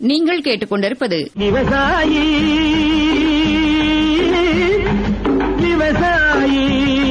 நீங்கள் கேட்டுக்கொண்டிருப்பது விவசாயி விவசாயி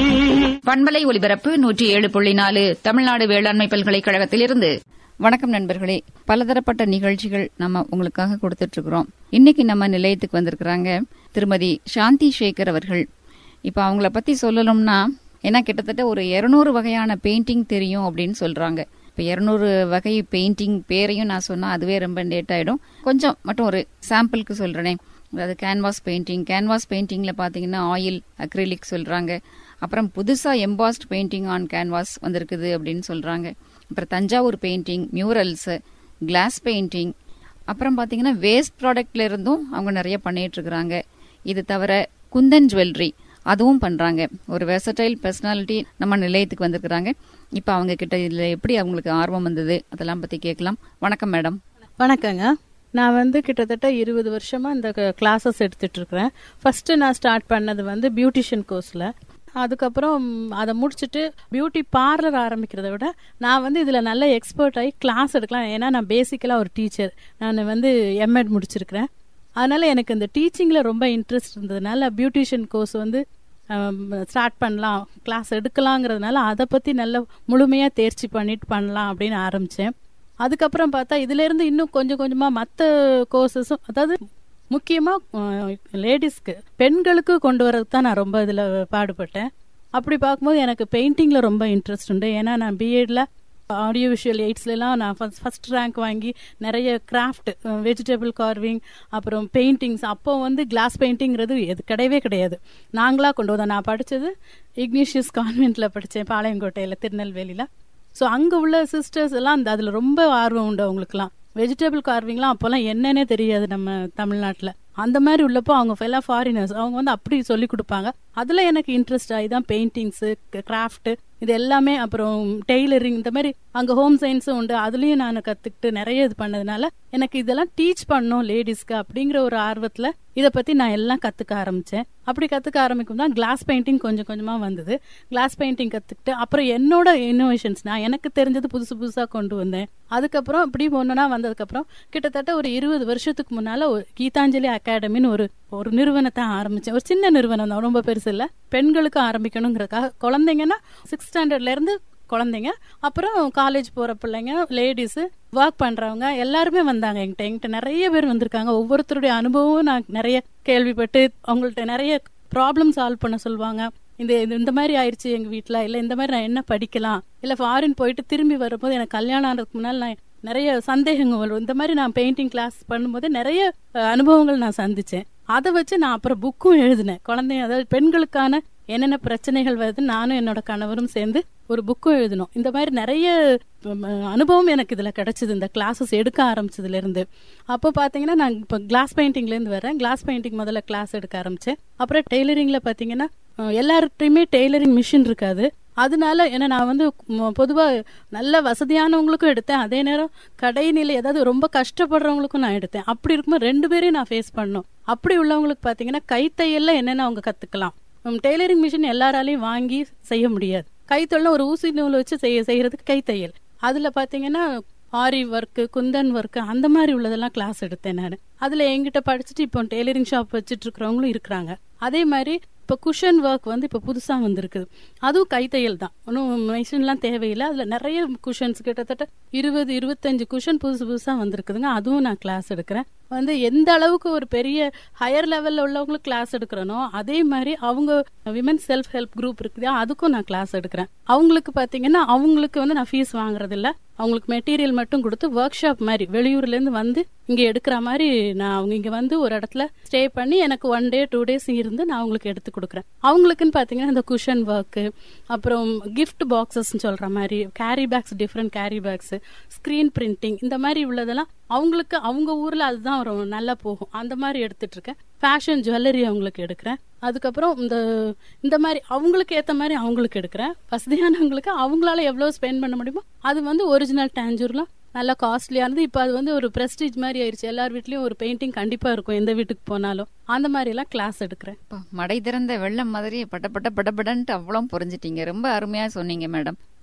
பண்பலை ஒலிபரப்பு 107.4 தமிழ்நாடு வேளாண்மை பல்கலைக்கழகத்திலிருந்து. வணக்கம் நண்பர்களே, பலதரப்பட்ட நிகழ்ச்சிகள் நம்ம உங்களுக்காக கொடுத்துட்டு இருக்கிறோம். இன்னைக்கு நம்ம நிலையத்துக்கு வந்திருக்கிறாங்க திருமதி சாந்தி சேகர் அவர்கள். இப்ப அவங்கள பத்தி சொல்லணும்னா, ஏன்னா கிட்டத்தட்ட ஒரு 200 வகையான பெயிண்டிங் தெரியும் அப்படின்னு சொல்றாங்க. இப்போ 200 வகை பெயிண்டிங் பேரையும் நான் சொன்னால் அதுவே ரொம்ப லேட் ஆகிடும். கொஞ்சம் மட்டும் ஒரு சாம்பிளுக்கு சொல்கிறேனே. அதாவது கேன்வாஸ் பெயிண்டிங்கில் பார்த்தீங்கன்னா ஆயில், அக்ரிலிக் சொல்கிறாங்க. அப்புறம் புதுசாக எம்பாஸ்ட் பெயிண்டிங் ஆன் கேன்வாஸ் வந்திருக்குது அப்படின்னு சொல்கிறாங்க. அப்புறம் Thanjavur painting, murals, glass painting, அப்புறம் பார்த்தீங்கன்னா வேஸ்ட் ப்ராடக்ட்ல இருந்தும் அவங்க நிறைய பண்ணிகிட்ருக்குறாங்க. இது தவிர குந்தன் ஜுவல்லரி அதுவும் பண்றாங்க. ஒரு வெர்சடைல் பர்சனாலிட்டி நம்ம நிலையத்துக்கு வந்திருக்கிறாங்க. இப்ப அவங்க கிட்ட இதுல எப்படி அவங்களுக்கு ஆர்வம் வந்தது அதெல்லாம் பத்தி கேட்கலாம். வணக்கம் மேடம். வணக்கங்க. நான் கிட்டத்தட்ட 20 வருஷமா இந்த கிளாஸஸ் எடுத்துட்டு இருக்கிறேன். ஃபர்ஸ்ட் நான் ஸ்டார்ட் பண்ணது பியூட்டிஷியன் கோர்ஸ்ல. அதுக்கப்புறம் அதை முடிச்சுட்டு பியூட்டி பார்லர் ஆரம்பிக்கிறத விட நான் இதுல நல்ல எக்ஸ்பர்ட் ஆகி கிளாஸ் எடுக்கலாம். ஏன்னா நான் பேசிக்கலா ஒரு டீச்சர். நான் எம்எட் முடிச்சிருக்கிறேன். அதனால எனக்கு இந்த டீச்சிங்ல ரொம்ப இன்ட்ரெஸ்ட் இருந்ததுனால பியூட்டிஷியன் கோர்ஸ் ஸ்டார்ட் பண்ணலாம், கிளாஸ் எடுக்கலாங்கிறதுனால அதை பத்தி நல்ல முழுமையா தேர்ச்சி பண்ணிட்டு பண்ணலாம் அப்படின்னு ஆரம்பிச்சேன். அதுக்கப்புறம் பார்த்தா இதுல இருந்து இன்னும் கொஞ்சம் கொஞ்சமா மற்ற கோர்சஸும், அதாவது முக்கியமா லேடிஸ்க்கு, பெண்களுக்கு கொண்டு வரதுக்கு தான் நான் ரொம்ப இதுல பாடுபட்டேன். அப்படி பார்க்கும்போது எனக்கு பெயிண்டிங்ல ரொம்ப இன்ட்ரெஸ்ட் உண்டு. ஏன்னா நான் பிஎட்ல ஆடியோ விஷுவல் எய்ட்ஸ்லாம் நான் ஃபர்ஸ்ட் ரேங்க் வாங்கி நிறைய கிராஃப்ட், வெஜிடபிள் கார்விங், அப்புறம் பெயிண்டிங்ஸ். அப்போ கிளாஸ் பெயிண்டிங்கிறது எது கிடையவே கிடையாது, நாங்களா கொண்டு வந்தோம். நான் படித்தது இக்னிஷியஸ் கான்வென்ட்ல படித்தேன், பாளையங்கோட்டையில், திருநெல்வேலியில். ஸோ அங்கே உள்ள சிஸ்டர்ஸ் எல்லாம் அதில் ரொம்ப ஆர்வம் உண்டு அவங்களுக்குலாம். வெஜிடபிள் கார்விங்லாம் அப்போல்லாம் என்னன்னே தெரியாது நம்ம தமிழ்நாட்டில். அந்த மாதிரி உள்ளப்போ அவங்க எல்லாம் ஃபாரினர்ஸ், அவங்க அப்படி சொல்லி கொடுப்பாங்க. அதில் எனக்கு இன்ட்ரெஸ்ட் ஆகி தான் பெயிண்டிங்ஸு, கிராஃப்ட் இது எல்லாமே, அப்புறம் டெய்லரிங், இந்த மாதிரி அங்கே ஹோம் சயின்ஸும் உண்டு. அதுலேயும் நான் கற்றுக்கிட்டு நிறைய இது பண்ணதுனால எனக்கு இதெல்லாம் டீச் பண்ணணும் லேடிஸ்க்கு அப்படிங்கிற ஒரு ஆர்வத்தில் இதை பற்றி நான் எல்லாம் கற்றுக்க ஆரம்பித்தேன். அப்படி கற்றுக்க ஆரம்பிக்கும் தான் கிளாஸ் பெயிண்டிங் கொஞ்சம் கொஞ்சமாக வந்தது. கிளாஸ் பெயிண்டிங் கற்றுக்கிட்டு அப்புறம் என்னோட இன்னோவேஷன்ஸ் நான் எனக்கு தெரிஞ்சது புதுசாக கொண்டு வந்தேன். அதுக்கப்புறம் இப்படி ஒன்றுனா வந்ததுக்கப்புறம் கிட்டத்தட்ட ஒரு 20 வருஷத்துக்கு முன்னால் கீதாஞ்சலி அகாடமின்னு ஒரு நிறுவனத்தை ஆரம்பிச்சேன். ஒரு சின்ன நிறுவனம் தான், ரொம்ப பெருசு இல்லை. பெண்களுக்கு ஆரம்பிக்கணுங்கிறதுக்காக, குழந்தைங்கன்னா 6th ஸ்டாண்டர்ட்ல இருந்து குழந்தைங்க, அப்புறம் காலேஜ் போற பிள்ளைங்க, லேடிஸ், ஒர்க் பண்றவங்க எல்லாருமே வந்தாங்க. என்கிட்ட நிறைய பேர் வந்திருக்காங்க. ஒவ்வொருத்தருடைய அனுபவம் நான் நிறைய கேள்விப்பட்டு அவங்கள்ட்ட நிறைய ப்ராப்ளம் சால்வ் பண்ண சொல்லுவாங்க. இந்த மாதிரி ஆயிடுச்சு எங்க வீட்டுல, இல்ல இந்த மாதிரி நான் என்ன படிக்கலாம், இல்ல ஃபாரின் போயிட்டு திரும்பி வரும்போது எனக்கு கல்யாணம் ஆனதுக்கு முன்னால் நான் நிறைய சந்தேகங்கள் வரும். இந்த மாதிரி நான் பெயிண்டிங் கிளாஸ் பண்ணும்போது நிறைய அனுபவங்கள் நான் சந்திச்சேன். அதை வச்சு நான் அப்புறம் புக்கும் எழுதினேன். குழந்தைங்க, அதாவது பெண்களுக்கான என்னென்ன பிரச்சனைகள் வருது, நானும் என்னோட கணவரும் சேர்ந்து ஒரு புக்கும் எழுதினோம். இந்த மாதிரி நிறைய அனுபவம் எனக்கு இதுல கிடைச்சது, இந்த கிளாஸஸ் எடுக்க ஆரம்பிச்சதுல இருந்து. அப்போ பாத்தீங்கன்னா நான் இப்போ கிளாஸ் பெயிண்டிங்ல இருந்து வரேன். கிளாஸ் பெயிண்டிங் முதல்ல கிளாஸ் எடுக்க ஆரம்பிச்சேன். அப்புறம் டெய்லரிங்ல பாத்தீங்கன்னா எல்லார்கிட்டையுமே டெய்லரிங் மிஷின் இருக்காது. அதனால ஏன்னா நான் பொதுவா நல்ல வசதியானவங்களுக்கும் எடுத்தேன், அதே நேரம் கடைநிலை ஏதாவது ரொம்ப கஷ்டப்படுறவங்களுக்கும் நான் எடுத்தேன். அப்படி இருக்கும்போது 2 பேரையும் நான் ஃபேஸ் பண்ணோம். அப்படி உள்ளவங்களுக்கு பாத்தீங்கன்னா கைத்தையல்ல என்னென்ன அவங்க கத்துக்கலாம். டெய்லரிங் மிஷின் எல்லாராலையும் வாங்கி செய்ய முடியாது. கைத்தொழில் ஒரு ஊசி நூல் வச்சு செய்யறதுக்கு கைத்தையல். அதுல பாத்தீங்கன்னா ஆரி ஒர்க்கு, குந்தன் ஒர்க்கு, அந்த மாதிரி உள்ளதெல்லாம் கிளாஸ் எடுத்தேன் நான். அதுல என்கிட்ட படிச்சுட்டு இப்போ டெய்லரிங் ஷாப் வச்சுட்டு இருக்கிறவங்களும் இருக்கிறாங்க. அதே மாதிரி இப்போ குஷன் ஒர்க் இப்போ புதுசா வந்திருக்குது. அதுவும் கைத்தையல் தான், ஒன்றும் மிஷின்லாம் தேவையில்லை. அதுல நிறைய குஷன்ஸ், கிட்டத்தட்ட 20-25 குஷன் புதுசா வந்திருக்குதுங்க. அதுவும் நான் கிளாஸ் எடுக்கிறேன். எந்த அளவுக்கு ஒரு பெரிய ஹையர் லெவல்ல உள்ளவங்களுக்கு கிளாஸ் எடுக்கிறனோ, அதே மாதிரி அவங்க விமன் செல்ஃப் ஹெல்ப் குரூப் இருக்குது, அதுக்கும் நான் கிளாஸ் எடுக்கிறேன். அவங்களுக்கு பாத்தீங்கன்னா அவங்களுக்கு நான் ஃபீஸ் வாங்குறது இல்ல, அவங்களுக்கு மெட்டீரியல் மட்டும் கொடுத்து ஒர்க் ஷாப் மாதிரி வெளியூர்ல இருந்து இங்க எடுக்கிற மாதிரி நான் அவங்க இங்க ஒரு இடத்துல ஸ்டே பண்ணி எனக்கு 1 day 2 days இருந்து நான் அவங்களுக்கு எடுத்து கொடுக்குறேன். அவங்களுக்குன்னு பாத்தீங்கன்னா இந்த குஷன் ஒர்க், அப்புறம் கிஃப்ட் பாக்ஸஸ் சொல்ற மாதிரி carry bags, different carry bags, screen printing, இந்த மாதிரி உள்ளதெல்லாம் அவங்களுக்கு அவங்க ஊர்ல அதுதான் நல்லா போகும். அந்த மாதிரி எடுத்துட்டு இருக்கேன். ஃபேஷன் ஜுவல்லரி அவங்களுக்கு எடுக்கிறேன். அதுக்கப்புறம் இந்த மாதிரி அவங்களுக்கு ஏற்ற மாதிரி அவங்களுக்கு எடுக்கிறேன். வசதியானவங்களுக்கு அவங்களால எவ்வளவு ஸ்பெண்ட் பண்ண முடியுமோ அது ஒரிஜினல் டேஞ்சூர்லாம் நல்லா காஸ்ட்லியானது. இப்போ அது ஒரு பிரஸ்டீஜ் மாதிரி ஆயிடுச்சு. எல்லார் வீட்லயும் ஒரு பெயிண்டிங் கண்டிப்பா இருக்கும், எந்த வீட்டுக்கு போனாலும். அந்த மாதிரி எல்லாம் கிளாஸ் எடுக்கிறேன். மடை திறந்த வெள்ளம் மாதிரி படப்படன்ட்டு அவ்வளவு புரிஞ்சிட்டீங்க. ரொம்ப அருமையா சொன்னீங்க மேடம்.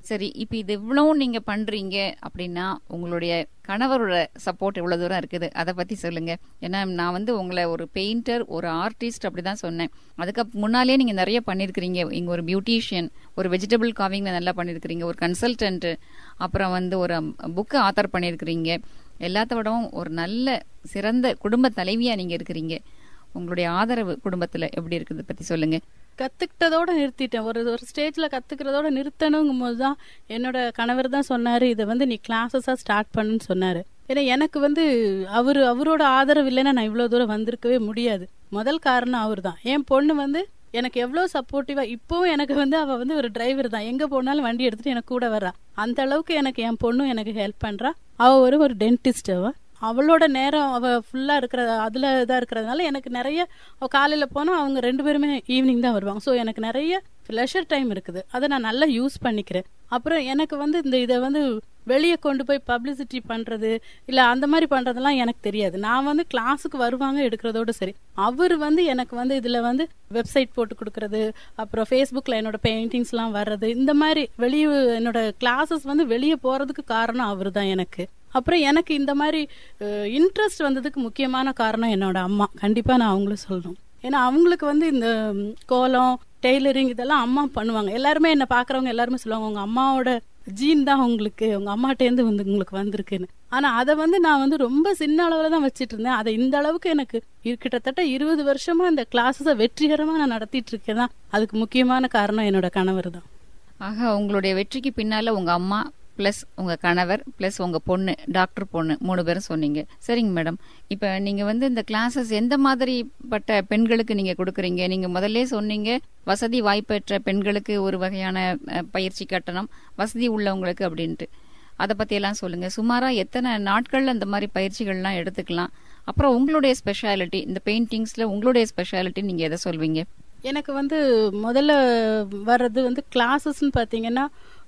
சரி, இப்ப இது இவ்வளவு நீங்க பண்றீங்க அப்படின்னா உங்களுடைய கணவரோட சப்போர்ட் எவ்வளவு தூரம் இருக்குது அதை பத்தி சொல்லுங்க. ஏன்னா நான் வந்து உங்களை ஒரு பெயிண்டர், ஒரு ஆர்டிஸ்ட் அப்படிதான் சொன்னேன். அதுக்கு முன்னாலே நீங்க நிறைய பண்ணிருக்கிறீங்க. இங்க ஒரு பியூட்டிஷியன், ஒரு வெஜிடபிள் கார்விங்ல நல்லா பண்ணிருக்கிறீங்க, ஒரு கன்சல்டன்ட், அப்புறம் வந்து ஒரு புக் ஆத்தர் பண்ணிருக்கிறீங்க. எல்லாத்த விடவும் ஒரு நல்ல சிறந்த குடும்ப தலைவியா நீங்க இருக்கிறீங்க. உங்களுடைய ஆதரவு குடும்பத்துல எப்படி இருக்குது பத்தி சொல்லுங்க. கத்துக்கிட்டதோட நிறுத்திட்டேன். ஒரு ஒரு ஸ்டேஜ்ல கத்துக்கிறதோட நிறுத்தணுங்கும் போதுதான் என்னோட கணவர் தான் சொன்னாரு, இதை வந்து நீ கிளாஸஸா ஸ்டார்ட் பண்ணுன்னு சொன்னாரு. ஏன்னா எனக்கு வந்து அவரோட ஆதரவு இல்லைன்னா நான் இவ்வளவு தூரம் வந்திருக்கவே முடியாது. முதல் காரணம் அவர் தான். என் பொண்ணு வந்து எனக்கு எவ்வளவு சப்போர்ட்டிவா, இப்பவும் எனக்கு வந்து அவ வந்து ஒரு டிரைவர் தான். எங்க போனாலும் வண்டி எடுத்துட்டு எனக்கு கூட வர்றா. அந்த அளவுக்கு எனக்கு என் பொண்ணும் எனக்கு ஹெல்ப் பண்றா. அவ ஒரு டென்டிஸ்ட். அவளோட நேரம் அவ ஃபுல்லா இருக்கிற அதுல இதா இருக்கிறதுனால எனக்கு நிறைய, காலையில போனா அவங்க 2 பேருமே ஈவினிங் தான் வருவாங்க. ஸோ எனக்கு நிறைய லெஷர் டைம் இருக்குது. அதை நான் நல்லா யூஸ் பண்ணிக்கிறேன். அப்புறம் எனக்கு வந்து இதை வந்து வெளியே கொண்டு போய் பப்ளிசிட்டி பண்றது இல்ல அந்த மாதிரி பண்றதெல்லாம் எனக்கு தெரியாது. நான் வந்து கிளாஸுக்கு வருவாங்க எடுக்கிறதோட சரி. அவர் வந்து எனக்கு வந்து இதுல வந்து வெப்சைட் போட்டு கொடுக்கறது, அப்புறம் ஃபேஸ்புக்ல என்னோட பெயிண்டிங்ஸ் எல்லாம் வர்றது, இந்த மாதிரி வெளியே என்னோட கிளாஸஸ் வந்து வெளியே போறதுக்கு காரணம் அவரு தான் எனக்கு. அப்புறம் எனக்கு இந்த மாதிரி இன்ட்ரெஸ்ட் வந்ததுக்கு முக்கியமான காரணம் என்னோட அம்மா. கண்டிப்பா நான் அவங்களும் சொல்லணும். ஏன்னா அவங்களுக்கு வந்து இந்த கோலம், டெய்லரிங் இதெல்லாம் அம்மா பண்ணுவாங்க. எல்லாருமே என்ன பாக்குறவங்க எல்லாருமே சொல்லுவாங்க, உங்க அம்மாவோட ஜீன் தான் உங்களுக்கு, உங்க அம்மாட்டேந்து வந்து உங்களுக்கு வந்திருக்குன்னு. ஆனா அதை வந்து நான் வந்து ரொம்ப சின்ன அளவுல தான் வச்சிட்டு இருந்தேன். அதை இந்த அளவுக்கு எனக்கு கிட்டத்தட்ட 20 வருஷமா இந்த கிளாஸஸ வெற்றிகரமா நான் நடத்திட்டு இருக்கேன். அதுக்கு முக்கியமான காரணம் என்னோட கணவர் தான். ஆக உங்களுடைய வெற்றிக்கு பின்னால உங்க அம்மா பிளஸ் உங்க கணவர் பிளஸ் உங்க பொண்ணு, டாக்டர் பொண்ணு, 3 பேரும் சொன்னீங்க. சரிங்க மேடம், இப்ப நீங்க வந்து இந்த கிளாஸஸ் எந்த மாதிரிப்பட்ட பெண்களுக்கு நீங்க கொடுக்கறீங்க? நீங்க முதல்ல சொன்னீங்க வசதி வாய்ப்பற்ற பெண்களுக்கு ஒரு வகையான பயிற்சி கட்டணம், வசதி உள்ளவங்களுக்கு அப்படின்ட்டு. அதை பத்தி எல்லாம் சொல்லுங்க. சுமாரா எத்தனை நாட்கள்ல இந்த மாதிரி பயிற்சிகள்லாம் எடுத்துக்கலாம்? அப்புறம் உங்களுடைய ஸ்பெஷாலிட்டி, இந்த பெயிண்டிங்ஸ்ல உங்களுடைய ஸ்பெஷாலிட்டி நீங்க எதை சொல்வீங்க? எனக்கு வந்து முதல்ல வர்றது வந்து கிளாஸஸ்ன்னு பாத்தீங்கன்னா,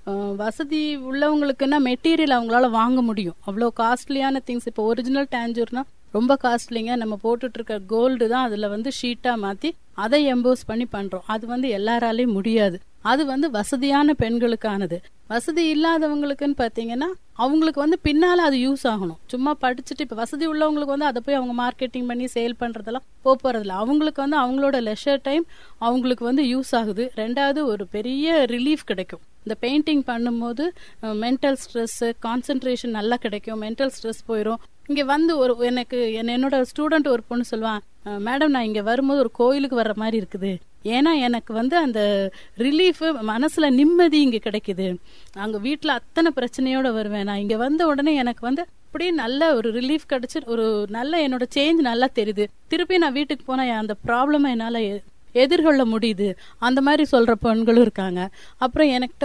வசதி உள்ளவங்களுக்குன்னா மெட்டீரியல் அவங்களால வாங்க முடியும். அவ்வளோ காஸ்ட்லியான திங்ஸ். இப்போ ஒரிஜினல் டேஞ்சூர்னா ரொம்ப காஸ்ட்லிங்க. நம்ம போட்டுட்டு இருக்க கோல்டு தான் அதுல வந்து ஷீட்டா மாத்தி அதை எம்போஸ் பண்ணி பண்றோம். அது வந்து எல்லாராலையும் முடியாது. அது வந்து வசதியான பெண்களுக்கானது. வசதி இல்லாதவங்களுக்குன்னு பாத்தீங்கன்னா அவங்களுக்கு வந்து பின்னால அது யூஸ் ஆகணும். சும்மா படிச்சுட்டு இப்ப வசதி உள்ளவங்களுக்கு வந்து அதை போய் அவங்க மார்க்கெட்டிங் பண்ணி சேல் பண்றதெல்லாம் போறதில்ல. அவங்களுக்கு வந்து அவங்களோட லெஷர் டைம் அவங்களுக்கு வந்து யூஸ் ஆகுது. ரெண்டாவது ஒரு பெரிய ரிலீஃப் கிடைக்கும். இந்த பெயிண்டிங் பண்ணும்போது மென்டல் ஸ்ட்ரெஸ், கான்சென்ட்ரேஷன் நல்லா கிடைக்கும். மென்டல் ஸ்ட்ரெஸ் போயிடும். இங்க வந்து எனக்கு என்னோட ஸ்டூடெண்ட் ஒரு பொண்ணு சொல்லுவான், மேடம் நான் இங்க வரும்போது ஒரு கோயிலுக்கு வர்ற மாதிரி இருக்குது. ஏன்னா எனக்கு வந்து அந்த ரிலீஃப், மனசுல நிம்மதி இங்க கிடைக்குது. அங்க வீட்டுல அத்தனை பிரச்சனையோட வருவேன், நான் இங்க வந்த உடனே எனக்கு வந்து அப்படியே நல்ல ஒரு ரிலீஃப் கிடைச்சு, ஒரு நல்ல என்னோட சேஞ்ச் நல்லா தெரியுது. திருப்பி நான் வீட்டுக்கு போனா அந்த ப்ராப்ளம் என்னால எதிர்கொள்ள முடியுது. அந்த மாதிரி சொல்ற பெண்களும் இருக்காங்க. அப்புறம் எனக்கிட்ட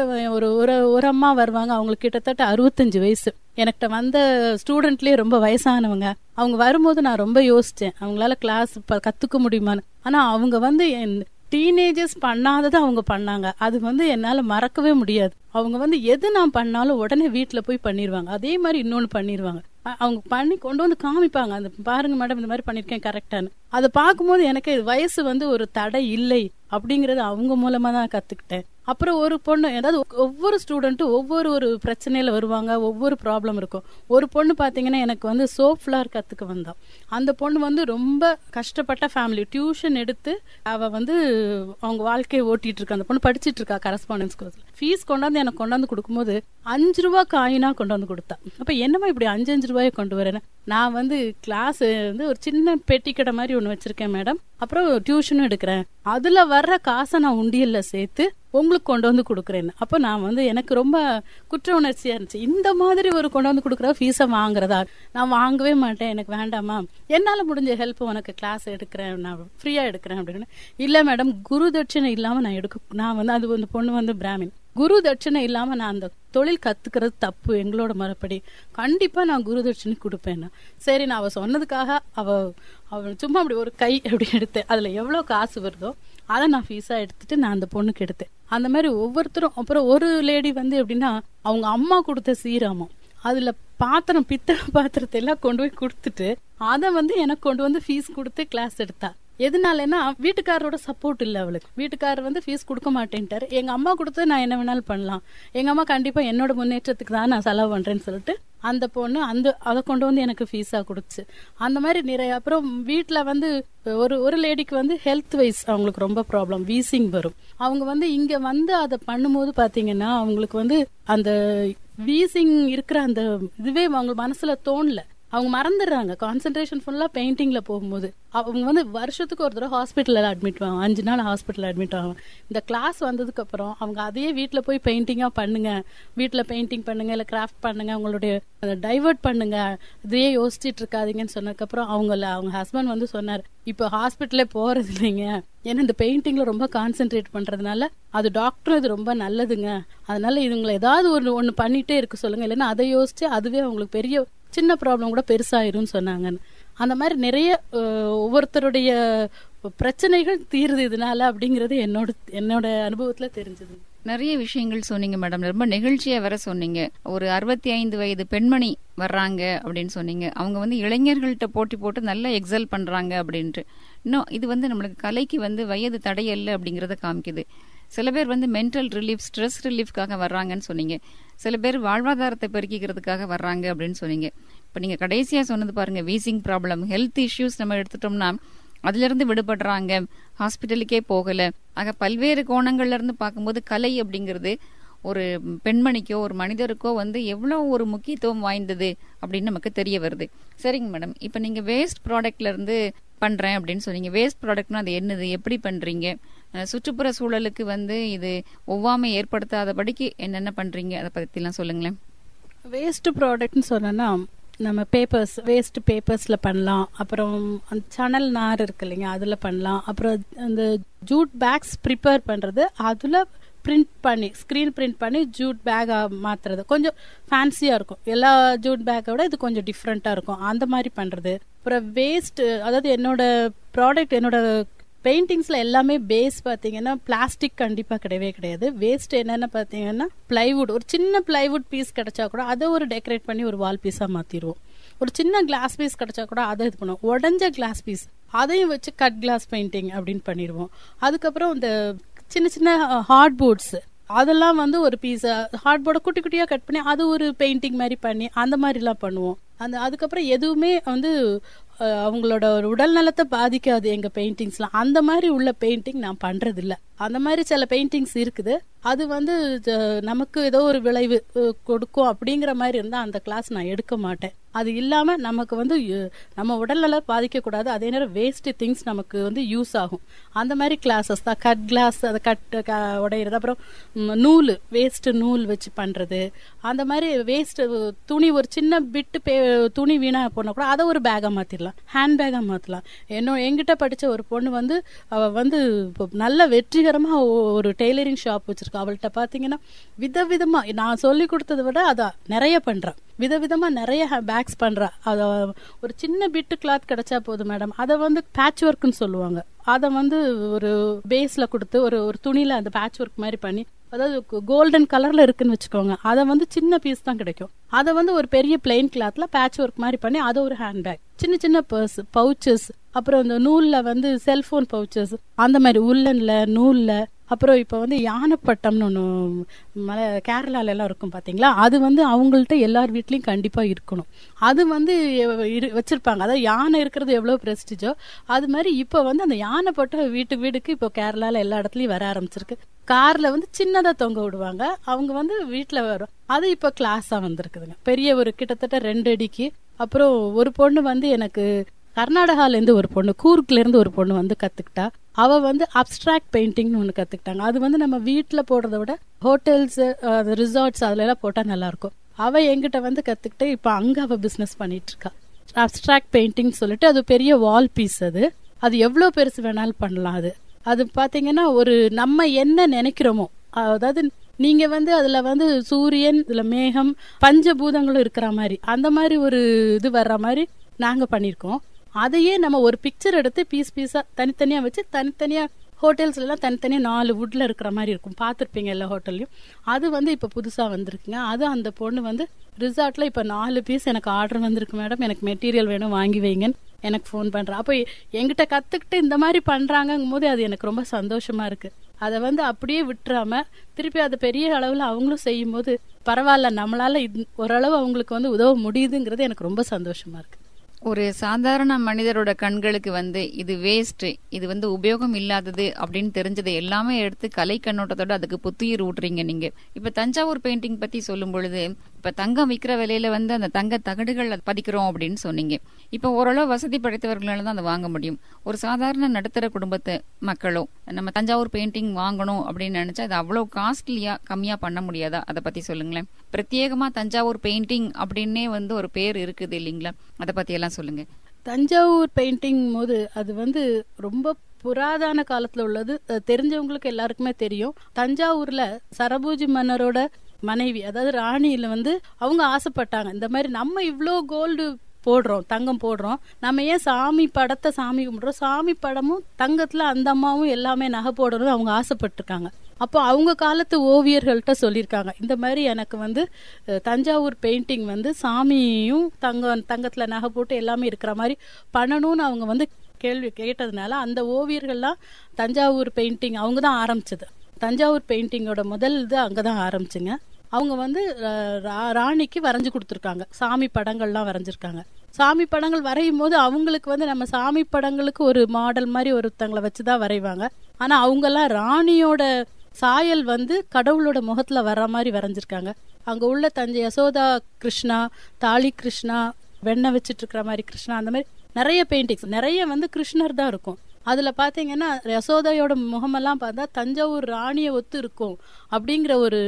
ஒரு அம்மா வருவாங்க, அவங்களுக்கு கிட்டத்தட்ட 65 வயசு. எனக்கிட்ட வந்த ஸ்டூடெண்ட்லயே ரொம்ப வயசானவங்க. அவங்க வரும்போது நான் ரொம்ப யோசிச்சேன், அவங்களால கிளாஸ் கத்துக்க முடியுமான்னு. ஆனா அவங்க வந்து டீனேஜர்ஸ் பண்ணாததை அவங்க பண்ணாங்க. அது வந்து என்னால மறக்கவே முடியாது. அவங்க வந்து எது நான் பண்ணாலும் உடனே வீட்டுல போய் பண்ணிருவாங்க. அதே மாதிரி இன்னொன்னு பண்ணிருவாங்க. அவங்க பண்ணி கொண்டு வந்து காமிப்பாங்க, அந்த பாருங்க மேடம் இந்த மாதிரி பண்ணிருக்கேன் கரெக்டானு. அதை பார்க்கும்போது எனக்கு வயசு வந்து ஒரு தடை இல்லை அப்படிங்கறது அவங்க மூலமா தான் கத்துக்கிட்டேன். அப்புறம் ஒரு பொண்ணு, ஏதாவது ஒவ்வொரு ஸ்டூடெண்ட்டும் ஒவ்வொரு பிரச்சனையில வருவாங்க, ஒவ்வொரு ப்ராப்ளம் இருக்கும். ஒரு பொண்ணு பாத்தீங்கன்னா எனக்கு வந்து சோப் ஃபிளார் கத்துக்க வந்தா. அந்த பொண்ணு வந்து ரொம்ப கஷ்டப்பட்ட ஃபேமிலி, டியூஷன் எடுத்து அவ வந்து அவங்க வாழ்க்கையை ஓட்டிட்டு இருக்கா. அந்த பொண்ணு படிச்சிட்டு இருக்கா கரஸ்பாண்டன்ஸ் கோர்ஸ்ல. ஃபீஸ் கொண்டாந்து எனக்கு கொண்டாந்து கொடுக்கும்போது 5 ரூபா காயினா கொண்டாந்து கொடுத்தா. அப்ப என்னமா இப்படி 5 ரூபாயை கொண்டு வரேன்னு, நான் வந்து கிளாஸ் வந்து ஒரு சின்ன பெட்டி கடை மாதிரி ஒண்ணு வச்சிருக்கேன் மேடம், அப்புறம் டியூஷனும் எடுக்கிறேன், அதுல வர்ற காசை நான் உண்டியல்ல சேர்த்து உங்களுக்கு கொண்டு வந்து கொடுக்குறேன்னு. அப்ப நான் வந்து எனக்கு ரொம்ப குற்ற உணர்ச்சியா இருந்துச்சு. இந்த மாதிரி ஒரு கொண்டு வந்து கொடுக்குற ஃபீஸை வாங்குறதா, நான் வாங்கவே மாட்டேன், எனக்கு வேண்டாமா, என்னால முடிஞ்ச ஹெல்ப் உனக்கு கிளாஸ் எடுக்கிறேன், நான் ஃப்ரீயா எடுக்கிறேன் அப்படின்னு. இல்ல மேடம், குரு தட்சணை இல்லாம நான் வந்து அது அந்த பொண்ணு வந்து பிராமின், குரு தட்சணை இல்லாம நான் அந்த தொழில் கத்துக்கிறது தப்பு, எங்களோட மரப்படி, கண்டிப்பா நான் குரு தட்சணை கொடுப்பேன். சரி, நான் அவ சொன்னதுக்காக அவ சும்மா அப்படி ஒரு கை அப்படி எடுத்தேன். அதுல எவ்வளவு காசு வருதோ அதை நான் ஃபீஸா எடுத்துட்டு நான் அந்த பொண்ணுக்கு எடுத்தேன். அந்த மாதிரி ஒவ்வொருத்தரும். அப்புறம் ஒரு லேடி வந்து எப்படின்னா, அவங்க அம்மா கொடுத்த சீராமம், அதுல பாத்திரம், பித்தளை பாத்திரத்தை எல்லாம் கொண்டு போய் கொடுத்துட்டு அதை வந்து எனக்கு கொண்டு வந்து ஃபீஸ் கொடுத்து கிளாஸ் எடுத்தா. எதனாலன்னா வீட்டுக்காரரோட சப்போர்ட் இல்ல அவளுக்கு. வீட்டுக்காரர் வந்து ஃபீஸ் கொடுக்க மாட்டேன்ட்டாரு. எங்க அம்மா கொடுத்து நான் என்ன வேணாலும் பண்ணலாம், எங்க அம்மா கண்டிப்பா என்னோட முன்னேற்றத்துக்கு தான் நான் செலவு பண்றேன்னு சொல்லிட்டு அந்த பொண்ணு அதை கொண்டு வந்து எனக்கு ஃபீஸா கொடுத்துச்சு. அந்த மாதிரி நிறைய. அப்புறம் வீட்டுல வந்து ஒரு லேடிக்கு வந்து ஹெல்த் வைஸ் அவங்களுக்கு ரொம்ப ப்ராப்ளம், வீசிங் வரும். அவங்க வந்து இங்க வந்து அதை பண்ணும்போது பாத்தீங்கன்னா அவங்களுக்கு வந்து அந்த வீசிங் இருக்கிற அந்த இதுவே அவங்க மனசுல தோணல. அவங்க மறந்துடுறாங்க, கான்சென்ட்ரேஷன் ஃபுல்லா பெயிண்டிங்ல போகும்போது. அவங்க வந்து வருஷத்துக்கு ஒரு தடவை ஹாஸ்பிட்டல்ல அட்மிட் ஆகும், 5 நாள் ஹாஸ்பிட்டல் அட்மிட் ஆகும். இந்த கிளாஸ் வந்ததுக்கு அப்புறம் அவங்க அதையே வீட்டுல போய் பெயிண்டிங்கா பண்ணுங்க, வீட்டுல பெயிண்டிங் பண்ணுங்க, இல்ல கிராஃப்ட் பண்ணுங்க, உங்களுடைய டைவர்ட் பண்ணுங்க, இதையே யோசிச்சுட்டு இருக்காதீங்கன்னு சொன்னதுக்கு அப்புறம் அவங்க ஹஸ்பண்ட் வந்து சொன்னார், இப்ப ஹாஸ்பிட்டலே போறது இல்லைங்க, ஏன்னா இந்த பெயிண்டிங்ல ரொம்ப கான்சென்ட்ரேட் பண்றதுனால அது டாக்டரும் இது ரொம்ப நல்லதுங்க, அதனால இதுங்களை ஏதாவது ஒண்ணு பண்ணிட்டே இருக்க சொல்லுங்க, இல்லைன்னா அதை யோசிச்சு அதுவே அவங்களுக்கு பெரிய சின்ன ப்ராப்ளம் கூட பெருசாயிரும்னு சொன்னாங்கன்னு. அந்த மாதிரி நிறைய ஒவ்வொருத்தருடைய பிரச்சனைகள் தீருது இதனால அப்படிங்கறது என்னோட அனுபவத்துல தெரிஞ்சது. நிறைய விஷயங்கள் சொன்னீங்க மேடம், ரொம்ப நெகிழ்ச்சியா வர சொன்னீங்க. ஒரு 65 வயது பெண்மணி வர்றாங்க அப்படின்னு சொன்னீங்க, அவங்க வந்து இளைஞர்கள்ட்ட போட்டி போட்டு நல்லா எக்ஸல் பண்றாங்க அப்படின்ட்டு. இன்னும் இது வந்து நம்மளுக்கு கலைக்கு வந்து வயது தடையல்ல அப்படிங்கறத காமிக்குது. சில பேர் வந்து மென்டல் ரிலீஃப், ஸ்ட்ரெஸ் ரிலீஃப்காக வர்றாங்கன்னு சொன்னீங்க. சில பேர் வாழ்வாதாரத்தை பெருக்கிக்கிறதுக்காக வர்றாங்க அப்படின்னு சொன்னீங்க. இப்ப நீங்க கடைசியா சொன்னது பாருங்க, வீசிங் ப்ராப்ளம், ஹெல்த் இஷ்யூஸ் நம்ம எடுத்துட்டோம்னா அதுல இருந்து விடுபடுறாங்க, ஹாஸ்பிட்டலுக்கே போகல. ஆக பல்வேறு கோணங்கள்ல இருந்து பார்க்கும்போது கலை அப்படிங்கிறது ஒரு பெண்மணிக்கோ ஒரு மனிதருக்கோ வந்து எவ்வளவு ஒரு முக்கியத்துவம் வாய்ந்தது அப்படின்னு நமக்கு தெரிய வருது. சரிங்க மேடம், இப்ப நீங்க வேஸ்ட் ப்ராடக்ட்ல இருந்து பண்றேன் அப்படின்னு சொன்னீங்க. வேஸ்ட் ப்ராடக்ட்னா அது என்னது, எப்படி பண்றீங்க, சுற்றுப்புற சூழலுக்கு வந்து இது ஒவ்வாமை ஏற்படுத்தாதபடிக்கு என்னென்ன பண்றீங்க, அதை பத்தி எல்லாம் சொல்லுங்களேன். வேஸ்ட் ப்ராடக்ட்னு சொன்னா நம்ம பேப்பர்ஸ், வேஸ்ட் பேப்பர்ஸ்ல பண்ணலாம். அப்புறம் அந்த சணல் நார் இருக்கு இல்லைங்க, அதுல பண்ணலாம். அப்புறம் அந்த ஜூட் பேக்ஸ் ப்ரிப்பேர் பண்றது, அதுல பிரிண்ட் பண்ணி ஸ்கிரீன் பிரிண்ட் பண்ணி ஜூட் பேக் மாத்துறது கொஞ்சம் ஃபேன்சியா இருக்கும். எல்லா ஜூட் பேக்கோட இது கொஞ்சம் டிஃப்ரெண்டா இருக்கும், அந்த மாதிரி பண்றது. அப்புறம் வேஸ்ட், அதாவது என்னோட ப்ராடக்ட், என்னோட பெயிண்டிங்ஸ்ல எல்லாமே பேஸ் பாத்தீங்கன்னா பிளாஸ்டிக் கண்டிப்பா கிடையவே கிடையாது. வேஸ்ட் என்னன்னு பாத்தீங்கன்னா பிளைவுட், ஒரு சின்ன பிளைவுட் பீஸ் கிடைச்சா கூட அதை ஒரு டெக்கரேட் பண்ணி ஒரு வால் பீஸா மாத்திடுவோம். ஒரு சின்ன கிளாஸ் பீஸ் கிடைச்சா கூட அதை இது பண்ணுவோம். உடஞ்ச கிளாஸ் பீஸ் அதையும் வச்சு கட் கிளாஸ் பெயிண்டிங் அப்படின்னு பண்ணிடுவோம். அதுக்கப்புறம் இந்த சின்ன சின்ன ஹார்ட் போர்ட்ஸ், அதெல்லாம் வந்து ஒரு பீஸ் ஹார்ட் போர்டை குட்டி குட்டியா கட் பண்ணி அது ஒரு பெயிண்டிங் மாதிரி பண்ணி அந்த மாதிரி எல்லாம் பண்ணுவோம். அதுக்கப்புறம் எதுவுமே வந்து அவங்களோட உடல் நலத்தை பாதிக்காது எங்க பெயிண்டிங்ஸ்லாம். அந்த மாதிரி உள்ள பெயிண்டிங் நான் பண்றது இல்ல. அந்த மாதிரி சில பெயிண்டிங்ஸ் இருக்குது, அது வந்து நமக்கு ஏதோ ஒரு விளைவு கொடுக்கும் அப்படிங்கிற மாதிரி இருந்தா அந்த கிளாஸ் நான் எடுக்க மாட்டேன். அது இல்லாம நமக்கு வந்து நம்ம உடல்நல பாதிக்க கூடாது, அதே நேரம் வேஸ்ட் திங்ஸ் நமக்கு வந்து யூஸ் ஆகும். அந்த மாதிரி கிளாஸஸ் தான். கட் கிளாஸ், அதை உடையிறது, அப்புறம் நூல், வேஸ்ட் நூல் வச்சு பண்றது, அந்த மாதிரி வேஸ்ட் துணி, ஒரு சின்ன பிட்டு துணி வீணா போனா கூட அதை ஒரு பேக்கா மாத்திடலாம், ஹேண்ட் பேக்கா மாத்தலாம். என்கிட்ட படிச்ச ஒரு பொண்ணு வந்து அவ வந்து நல்ல வெற்றிகரமா ஒரு டெய்லரிங் ஷாப் வச்சிருக்கா. அவள்கிட்ட பாத்தீங்கன்னா விதவிதமா நான் சொல்லி கொடுத்ததை விட அத நிறைய பண்றா, விதவிதமா நிறைய பேக்ஸ் பண்றா. அத ஒரு சின்ன பிட்டு கிளாத் கிடைச்சா போதும் மேடம், அதை வந்து பேட்ச் ஒர்க்னு சொல்லுவாங்க. அதை வந்து ஒரு பேஸ்ல கொடுத்து ஒரு துணியில அந்த பேட்ச் ஒர்க் மாதிரி பண்ணி, அதாவது கோல்டன் கலர்ல இருக்குன்னு வச்சுக்கோங்க, அதை வந்து சின்ன பீஸ் தான் கிடைக்கும். அதை வந்து ஒரு பெரிய பிளெயின் கிளாத்ல பேட்ச் ஒர்க் மாதிரி பண்ணி அதை ஒரு ஹேண்ட் பேக், சின்ன சின்ன பர்ஸ், பவுச்சஸ், அப்புறம் இந்த நூல்ல வந்து செல்போன் பவுச்சஸ், அந்த மாதிரி உள்ளன்ல நூல்ல. அப்புறம் இப்ப வந்து யானைப்பட்டம்னு ஒண்ணு கேரளால எல்லாம் இருக்கும் பாத்தீங்களா, அது வந்து அவங்கள்ட்ட எல்லார் வீட்லயும் கண்டிப்பா இருக்கணும். அது வந்து வச்சிருப்பாங்க. அதாவது யானை இருக்கிறது எவ்வளவு பிரஸ்டிஜோ அது மாதிரி இப்ப வந்து அந்த யானைப்பட்டம் வீட்டுக்கு இப்போ கேரளால எல்லா இடத்துலயும் வர ஆரம்பிச்சிருக்கு. கார்ல வந்து சின்னதா தொங்க விடுவாங்க, அவங்க வந்து வீட்டுல வரும். அது இப்ப கிளாஸா வந்திருக்குதுங்க, பெரிய ஒரு கிட்டத்தட்ட 2 அடிக்கு. அப்புறம் ஒரு பொண்ணு வந்து எனக்கு கர்நாடகால இருந்து ஒரு பொண்ணு, கூர்க்ல இருந்து ஒரு பொண்ணு வந்து கத்துக்கிட்டா. அவ வந்து அப்டிராக்ட் பெயிண்டிங்னு ஒண்ணு கத்துக்கிட்டாங்க. அது வந்து நம்ம வீட்டுல போடுறத விட ஹோட்டல்ஸ், ரிசார்ட்ஸ் அதுல எல்லாம் போட்டா நல்லா இருக்கும். அவ என்கிட்ட வந்து கத்துக்கிட்டு இப்ப அங்க அவ பிசினஸ் பண்ணிட்டு இருக்கா. அப்டிராக்ட் பெயிண்டிங் சொல்லிட்டு அது பெரிய வால் பீஸ், அது எவ்வளவு பெருசு வேணாலும் பண்ணலாம். அது பாத்தீங்கன்னா ஒரு நம்ம என்ன நினைக்கிறோமோ, அதாவது நீங்க வந்து அதுல வந்து சூரியன், இதுல மேகம், பஞ்சபூதங்களும் இருக்கிற மாதிரி அந்த மாதிரி ஒரு இது வர்ற மாதிரி நாங்க பண்ணிருக்கோம். அதையே நம்ம ஒரு பிக்சர் எடுத்து பீஸ் பீஸா தனித்தனியா வச்சு, தனித்தனியா ஹோட்டல்ஸ்ல எல்லாம் தனித்தனியா 4 வுட்ல இருக்கிற மாதிரி இருக்கும், பாத்துருப்பீங்க எல்லா ஹோட்டல்லையும். அது வந்து இப்ப புதுசா வந்திருக்குங்க. அது அந்த பொண்ணு வந்து ரிசார்ட்ல இப்ப 4 பீஸ் எனக்கு ஆர்டர் வந்திருக்கு மேடம், எனக்கு மெட்டீரியல் வேணும் வாங்கி வைங்கன்னு எனக்கு ஃபோன் பண்றா. அப்போ என்கிட்ட கத்துக்கிட்டு இந்த மாதிரி பண்றாங்கும் போது அது எனக்கு ரொம்ப சந்தோஷமா இருக்கு. அதை வந்து அப்படியே விட்டுறாம திருப்பி அதை பெரிய அளவுல அவங்களும் செய்யும் போது பரவாயில்ல, நம்மளால ஓரளவு அவங்களுக்கு வந்து உதவ முடியுதுங்கிறது எனக்கு ரொம்ப சந்தோஷமா இருக்கு. ஒரு சாதாரண மனிதரோட கண்களுக்கு வந்து இது வேஸ்ட், இது வந்து உபயோகம் இல்லாதது அப்படின்னு தெரிஞ்சதை எல்லாமே எடுத்து கலை கண்ணோட்டத்தோட அதுக்கு புத்துயிர் ஊட்டுறீங்க நீங்க. இப்ப தஞ்சாவூர் பெயிண்டிங் பத்தி சொல்லும் பொழுது, இப்ப தங்கம் விற்கிற விலையில வந்து அந்த தங்க தகடுகள் பதிக்கிறோம் அப்படின்னு சொன்னீங்க. இப்ப ஓரளவு வசதி படைத்தவர்களால தான் அதை வாங்க முடியும். ஒரு சாதாரண நடுத்தர குடும்பத்து மக்களோ நம்ம தஞ்சாவூர் பெயிண்டிங் வாங்கணும் அப்படின்னு நினைச்சா அது அவ்வளவு காஸ்ட்லியா கம்மியா பண்ண முடியாதா? அதை பத்தி சொல்லுங்களேன். பிரத்யேகமா தஞ்சாவூர் பெயிண்டிங் அப்படின்னே வந்து ஒரு பேர் இருக்குது இல்லைங்களா? அதை பத்தி எல்லாம் சொல்லுங்க. தஞ்சாவூர் பெயிண்டிங் போது அது வந்து ரொம்ப புராதன காலத்துல உள்ளது. தெரிஞ்சவங்களுக்கு எல்லாருக்குமே தெரியும். தஞ்சாவூர்ல சரபோஜி மன்னரோட மனைவி, அதாவது ராணியில வந்து அவங்க ஆசைப்பட்டாங்க, இந்த மாதிரி நம்ம இவ்ளோ கோல்டு போடுறோம், தங்கம் போடுறோம், நம்ம ஏன் சாமி படத்தை சாமி கும்பிடுறோம், சாமி படமும் தங்கத்துல அந்த அம்மாவும் எல்லாமே நகை போடணும் அவங்க ஆசைப்பட்டிருக்காங்க. அப்போ அவங்க காலத்து ஓவியர்கள்ட்ட சொல்லியிருக்காங்க, இந்த மாதிரி எனக்கு வந்து தஞ்சாவூர் பெயிண்டிங் வந்து சாமியும் தங்கத்துல நகை போட்டு எல்லாமே இருக்கிற மாதிரி பண்ணணும்னு அவங்க வந்து கேள்வி கேட்டதுனால அந்த ஓவியர்கள்லாம் தஞ்சாவூர் பெயிண்டிங் அவங்க தான் ஆரம்பிச்சது. தஞ்சாவூர் பெயிண்டிங்கோட முதல் இது அங்கதான் ஆரம்பிச்சுங்க. அவங்க வந்து ராணிக்கு வரைஞ்சு கொடுத்துருக்காங்க, சாமி படங்கள்லாம் வரைஞ்சிருக்காங்க. சாமி படங்கள் வரையும் போது அவங்களுக்கு வந்து நம்ம சாமி படங்களுக்கு ஒரு மாடல் மாதிரி ஒருத்தங்களை வச்சுதான் வரைவாங்க. ஆனா அவங்கெல்லாம் ராணியோட சாயல் வந்து கடவுளோட முகத்துல வர்ற மாதிரி வரைஞ்சிருக்காங்க. அங்க உள்ள தஞ்சை யசோதா கிருஷ்ணா, தாலி கிருஷ்ணா, வெண்ணெய் வச்சிட்டு இருக்கிற மாதிரி கிருஷ்ணா, அந்த மாதிரி நிறைய பெயிண்டிங்ஸ் நிறைய வந்து கிருஷ்ணர் தான் இருக்கும். அதுல பாத்தீங்கன்னா யசோதையோட முகமெல்லாம் பார்த்தா தஞ்சாவூர் ராணியை ஒத்து இருக்கும் அப்படிங்கிற ஒரு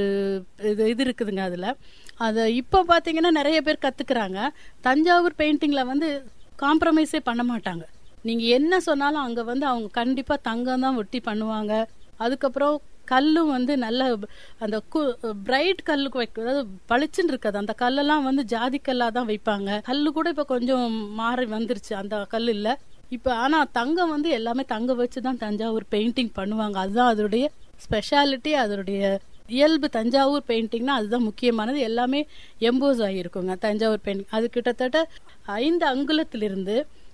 இது இருக்குதுங்க அதுல. அது இப்ப பாத்தீங்கன்னா நிறைய பேர் கத்துக்கிறாங்க. தஞ்சாவூர் பெயிண்டிங்ல வந்து காம்ப்ரமைஸே பண்ண மாட்டாங்க. நீங்க என்ன சொன்னாலும் அங்க வந்து அவங்க கண்டிப்பா தங்கம் தான் ஒட்டி பண்ணுவாங்க. அதுக்கப்புறம் கல்லும் வந்து நல்ல அந்த பிரைட் கல்லுக்கு வைக்க, அதாவது பளிச்சுன்னு இருக்காது அந்த கல்லெல்லாம் வந்து ஜாதி கல்லா தான் வைப்பாங்க. கல்லு கூட இப்ப கொஞ்சம் மாறி வந்துருச்சு, அந்த கல் இல்ல இப்ப. ஆனா தங்கம் வந்து எல்லாமே தங்க வச்சுதான் தஞ்சாவூர் பெயிண்டிங் பண்ணுவாங்க. அதுதான் அதோடைய ஸ்பெஷாலிட்டி, அதோடைய இயல்பு. தஞ்சாவூர் பெயிண்டிங்னா அதுதான் முக்கியமானது. எல்லாமே எம்போஸ் ஆகிருக்குங்க தஞ்சாவூர் பெயிண்டிங். அது கிட்டத்தட்ட 5 அங்குலத்திலிருந்து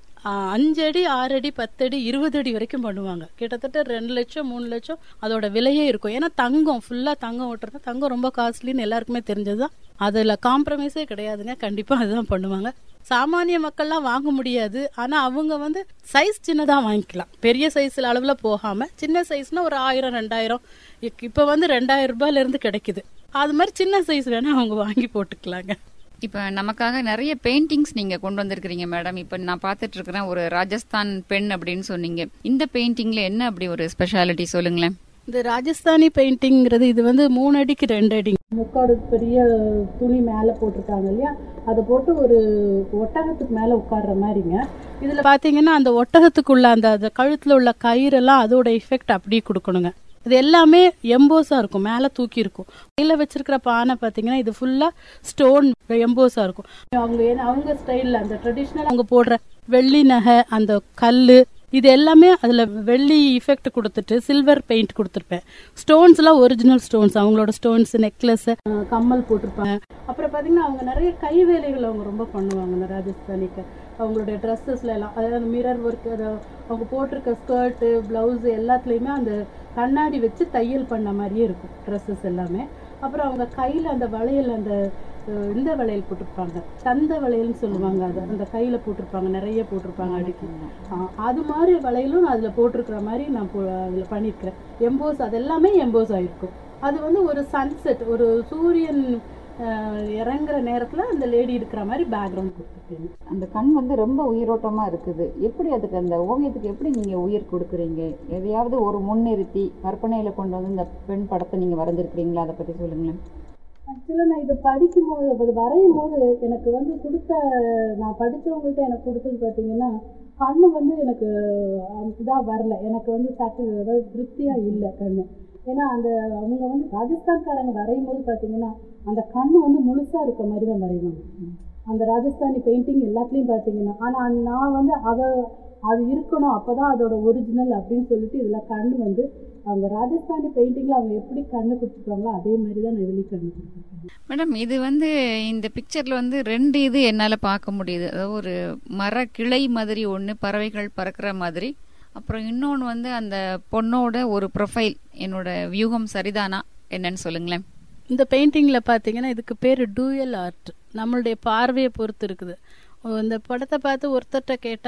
5 அடி 6 அடி 10 அடி 20 அடி வரைக்கும் பண்ணுவாங்க. கிட்டத்தட்ட 2 லட்சம் 3 லட்சம் அதோட விலையே இருக்கும். ஏன்னா தங்கம் ஃபுல்லா தங்கம் ஓட்டுறது, தங்கம் ரொம்ப காஸ்ட்லின்னு எல்லாருக்குமே தெரிஞ்சதுதான். அதுல காம்ப்ரமைஸே கிடையாதுங்க, கண்டிப்பா அதுதான் பண்ணுவாங்க. சாமானிய மக்கள்லாம் வாங்க முடியாது. ஆனா அவங்க வந்து சைஸ் சின்னதா வாங்கிக்கலாம், பெரிய சைஸ்ல அளவுல போகாம சின்ன சைஸ்னா ஒரு 1000 2000, இப்ப வந்து 2000 ரூபாயில இருந்து கிடைக்குது. அது மாதிரி சின்ன சைஸ் வேணா அவங்க வாங்கி போட்டுக்கலாங்க. இப்ப நமக்காக நிறைய பெயிண்டிங்ஸ் நீங்க கொண்டு வந்திருக்கிறீங்க மேடம். இப்ப நான் பாத்துட்டு இருக்கிறேன், ஒரு ராஜஸ்தான் பெண் அப்படின்னு சொன்னீங்க. இந்த பெயிண்டிங்ல என்ன அப்படி ஒரு ஸ்பெஷாலிட்டி சொல்லுங்களேன். இந்த ராஜஸ்தானி பெயிண்டிங்கிறது இது வந்து 3 அடிக்கு 2 அடி முக்காடு பெரிய துணி மேல போட்டிருக்காங்க இல்லையா, அதை போட்டு ஒரு ஒட்டகத்துக்கு மேல உட்கார்ற மாதிரிங்க. இதுல பாத்தீங்கன்னா அந்த ஒட்டகத்துக்குள்ள அந்த கழுத்துல உள்ள கயிறெல்லாம் அதோட எஃபெக்ட் அப்படியே கொடுக்கணுங்க. இது எல்லாமே எம்போஸா இருக்கும், மேல தூக்கி இருக்கும். கையில வச்சிருக்கிற பானை பாத்தீங்கன்னா இது ஃபுல்லா ஸ்டோன் எம்போஸா இருக்கும். அவங்க ஸ்டைல்ல அந்த ட்ரெடிஷனல் அவங்க போடுற வெள்ளி நகை, அந்த கல்லு, இது எல்லாமே அதுல வெள்ளி எஃபெக்ட் கொடுத்துட்டு சில்வர் பெயிண்ட் கொடுத்துருப்பேன். ஸ்டோன்ஸ் எல்லாம் ஒரிஜினல் ஸ்டோன்ஸ், அவங்களோட ஸ்டோன்ஸ், நெக்லஸ், கம்மல் போட்டிருப்பாங்க. அப்புறம் பாத்தீங்கன்னா அவங்க நிறைய கை வேலைகள் அவங்க ரொம்ப பண்ணுவாங்க. இந்த ராஜஸ்தானிக்கு அவங்களுடைய ட்ரெஸ்ஸஸ்ல எல்லாம், அதாவது மிரர் ஒர்க், அவங்க போட்டிருக்க ஸ்கர்ட்டு பிளவுஸ் எல்லாத்துலயுமே அந்த கண்ணாடி வச்சு தையல் பண்ண மாதிரியே இருக்கும் ட்ரெஸ்ஸஸ் எல்லாமே. அப்புறம் அவங்க கையில அந்த வளையல், அந்த இந்த வளையல் போட்டிருப்பாங்க, தந்த வளையல்னு சொல்லுவாங்க, அது அந்த கையில போட்டிருப்பாங்க, நிறைய போட்டிருப்பாங்க அடுக்கி. அது மாதிரி வளையலும் அதுல போட்டிருக்கிற மாதிரி நான் அதுல பண்ணிருக்கிறேன். எம்போஸ், அது எல்லாமே எம்போஸ் ஆயிருக்கும். அது வந்து ஒரு சன்செட், ஒரு சூரியன் இறங்குற நேரத்துல அந்த லேடி இருக்கிற மாதிரி பேக்ரவுண்ட் கொடுத்துருக்கீங்க. அந்த கண் வந்து ரொம்ப உயிரோட்டமா இருக்குது. எப்படி அதுக்கு அந்த ஓவியத்துக்கு எப்படி நீங்க உயிர் கொடுக்குறீங்க? எதையாவது ஒரு முன்னிறுத்தி கற்பனையில கொண்டு வந்து இந்த பெண் படத்தை நீங்க வரைஞ்சிருக்கிறீங்களா? அதை பத்தி சொல்லுங்களேன். ஆக்சுவலாக நான் இதை படிக்கும் போது, அது வரையும் போது எனக்கு வந்து நான் படித்தவங்கள்ட்ட எனக்கு கொடுத்தது பார்த்தீங்கன்னா, கண்ணு வந்து எனக்கு இதாக வரல, எனக்கு வந்து அதாவது திருப்தியாக இல்லை கண்ணு. ஏன்னா அவங்க வந்து ராஜஸ்தான்காரங்க வரையும் போது பார்த்தீங்கன்னா அந்த கண்ணு வந்து முழுசாக இருக்க மாதிரி தான் வரைவாங்க அந்த ராஜஸ்தானி பெயிண்டிங் எல்லாத்துலேயும் பார்த்தீங்கன்னா. ஆனால் நான் வந்து அது இருக்கணும், அப்போ தான் அதோட ஒரிஜினல் அப்படின்னு சொல்லிட்டு இதில் கண்ணு வந்து அவங்க ராஜஸ்தானி பெயிண்டிங்ல அவங்க எப்படி கண்ணு கொடுத்துருக்காங்களோ அதே மாதிரி தான் நான் இதுலயும் கண்ணு கொடுத்துருக்கேன். மேடம், இது இந்த பிக்சர்ல 2 இது என்னால பார்க்க முடியுது. அதாவது ஒரு மர கிளை மாதிரி ஒண்ணு, பறவைகள் பறக்கிற மாதிரி. அப்புறம் இன்னொன்னு அந்த பொண்ணோட ஒரு ப்ரொஃபைல். என்னோட வியூகம் சரிதானா என்னன்னு சொல்லுங்களேன். இந்த பெயிண்டிங்ல பாத்தீங்கன்னா இதுக்கு பேரு டூயல் ஆர்ட். நம்மளுடைய பார்வையை பொறுத்து இருக்குது. இந்த படத்தை பார்த்து ஒருத்தர்கிட்ட கேட்டா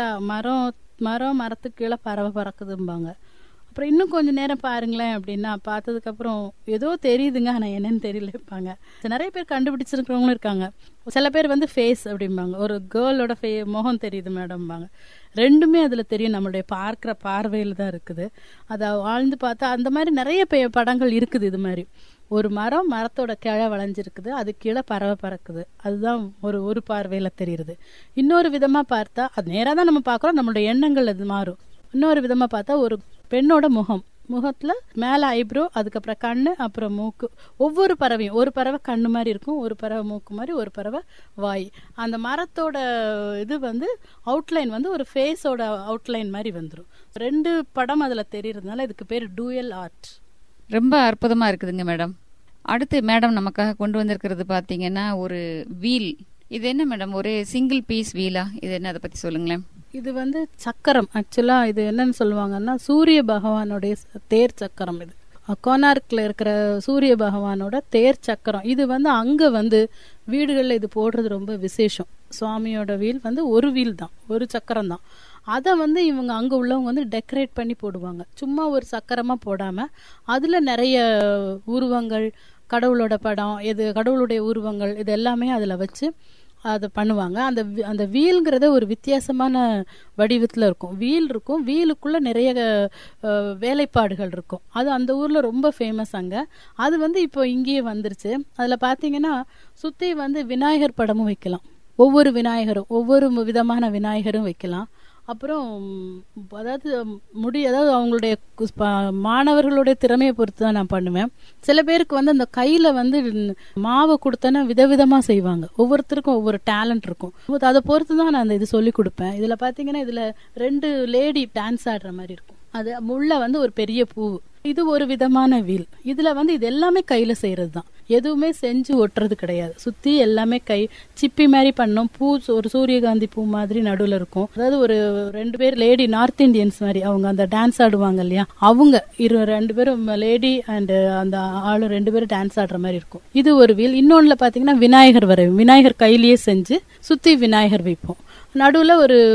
மரத்துக்கு கீழே பறவை பறக்குதும்பாங்க. அப்புறம் இன்னும் கொஞ்சம் நேரம் பாருங்களேன் அப்படின்னா பார்த்ததுக்கு அப்புறம் ஏதோ தெரியுதுங்க, ஆனா என்னன்னு தெரியலப்பாங்க. நிறைய பேர் கண்டுபிடிச்சிருக்கிறவங்களும் இருக்காங்க. சில பேர் ஃபேஸ் அப்படிம்பாங்க, ஒரு கேர்ளோட முகம் தெரியுது மேடம்பாங்க. ரெண்டுமே அதுல தெரியும், நம்மளுடைய பார்க்கிற பார்வையில தான் இருக்குது. அதை ஆழ்ந்து பார்த்தா அந்த மாதிரி நிறைய படங்கள் இருக்குது. இது மாதிரி ஒரு மரத்தோட கிழை வளைஞ்சிருக்குது, அது கீழே பறவை பறக்குது, அதுதான் ஒரு பார்வையில தெரியுது. இன்னொரு விதமா பார்த்தா அது நேரா தான் நம்ம பார்க்கறோம், நம்மளுடைய எண்ணங்கள் அது மாறும். இன்னொரு விதமா பார்த்தா ஒரு பெண்ணோட முகத்துல மேல ஐப்ரோ, அதுக்கப்புறம் கண்ணு, அப்புறம் மூக்கு. ஒவ்வொரு பறவையும், ஒரு பறவை கண்ணு மாதிரி இருக்கும், ஒரு பறவை மூக்கு மாதிரி, ஒரு பறவை வாய். அந்த மரத்தோட இது அவுட்லைன் ஒரு ஃபேஸோட அவுட்லைன் மாதிரி வந்துடும். 2 படம் அதுல தெரியறதுனால இதுக்கு பேர் டூயல் ஆர்ட். ரொம்ப அற்புதமா இருக்குதுங்க மேடம். அடுத்து மேடம் நமக்காக கொண்டு வந்திருக்கிறது பாத்தீங்கன்னா ஒரு வீல். இது என்ன மேடம், ஒரு சிங்கிள் பீஸ் வீலா? இது என்ன, அதை பத்தி சொல்லுங்களேன். இது சக்கரம். ஆக்சுவலா இது என்னன்னு சொல்லுவாங்கன்னா சூரிய பகவானுடைய தேர் சக்கரம். இது கோனார்க்ல இருக்கிற சூரிய பகவானோட தேர் சக்கரம். இது அங்க வீடுகள்ல இது போடுறது ரொம்ப விசேஷம். சுவாமியோட வீல் ஒரு வீல் தான், ஒரு சக்கரம் தான். அதை இவங்க அங்க உள்ளவங்க டெக்கரேட் பண்ணி போடுவாங்க. சும்மா ஒரு சக்கரமா போடாம அதுல நிறைய உருவங்கள், கடவுளோட படம், கடவுளுடைய உருவங்கள், இது எல்லாமே அதுல வச்சு அதை பண்ணுவாங்க. அந்த வீல்ங்கிறத ஒரு வித்தியாசமான வடிவத்துல இருக்கும். வீல் இருக்கும், வீலுக்குள்ள நிறைய வேலைப்பாடுகள் இருக்கும். அது அந்த ஊர்ல ரொம்ப ஃபேமஸ். அங்க அது இப்போ இங்கேயே வந்துருச்சு. அதுல பாத்தீங்கன்னா சுத்தி விநாயகர் படமும் வைக்கலாம். ஒவ்வொரு விநாயகரும், ஒவ்வொரு விதமான விநாயகரும் வைக்கலாம். அப்புறம் அதாவது அவங்களுடைய மாணவர்களுடைய திறமையை பொறுத்து தான் நான் பண்ணுவேன். சில பேருக்கு அந்த கையில மாவை கொடுத்தனா விதவிதமா செய்வாங்க. ஒவ்வொருத்தருக்கும் ஒவ்வொரு டேலண்ட் இருக்கும். அதை பொறுத்து தான் நான் இது சொல்லி கொடுப்பேன். இதுல பாத்தீங்கன்னா இதுல 2 லேடி டான்ஸ் ஆடுற மாதிரி இருக்கும். அது முள்ள ஒரு பெரிய பூ. இது ஒரு விதமான வீல். இதுல இது எல்லாமே கையில செய்யறது தான், எதுவுமே செஞ்சு ஒட்டுறது கிடையாது. சுத்தி எல்லாமே கை சிப்பி மாதிரி பண்ணோம். பூ ஒரு சூரியகாந்தி பூ மாதிரி நடுவுல இருக்கும். அதாவது ஒரு 2 பேர் லேடி, நார்த் இந்தியன்ஸ் மாதிரி, அவங்க அந்த டான்ஸ் ஆடுவாங்க இல்லையா, அவங்க 2 பேரும் லேடி அண்ட் அந்த ஆளு 2 பேரும் டான்ஸ் ஆடுற மாதிரி இருக்கும். இது ஒரு வீல். இன்னொன்னுல பாத்தீங்கன்னா விநாயகர் வரையும், விநாயகர் கையிலேயே செஞ்சு சுத்தி விநாயகர் வைப்போம். நடுவுல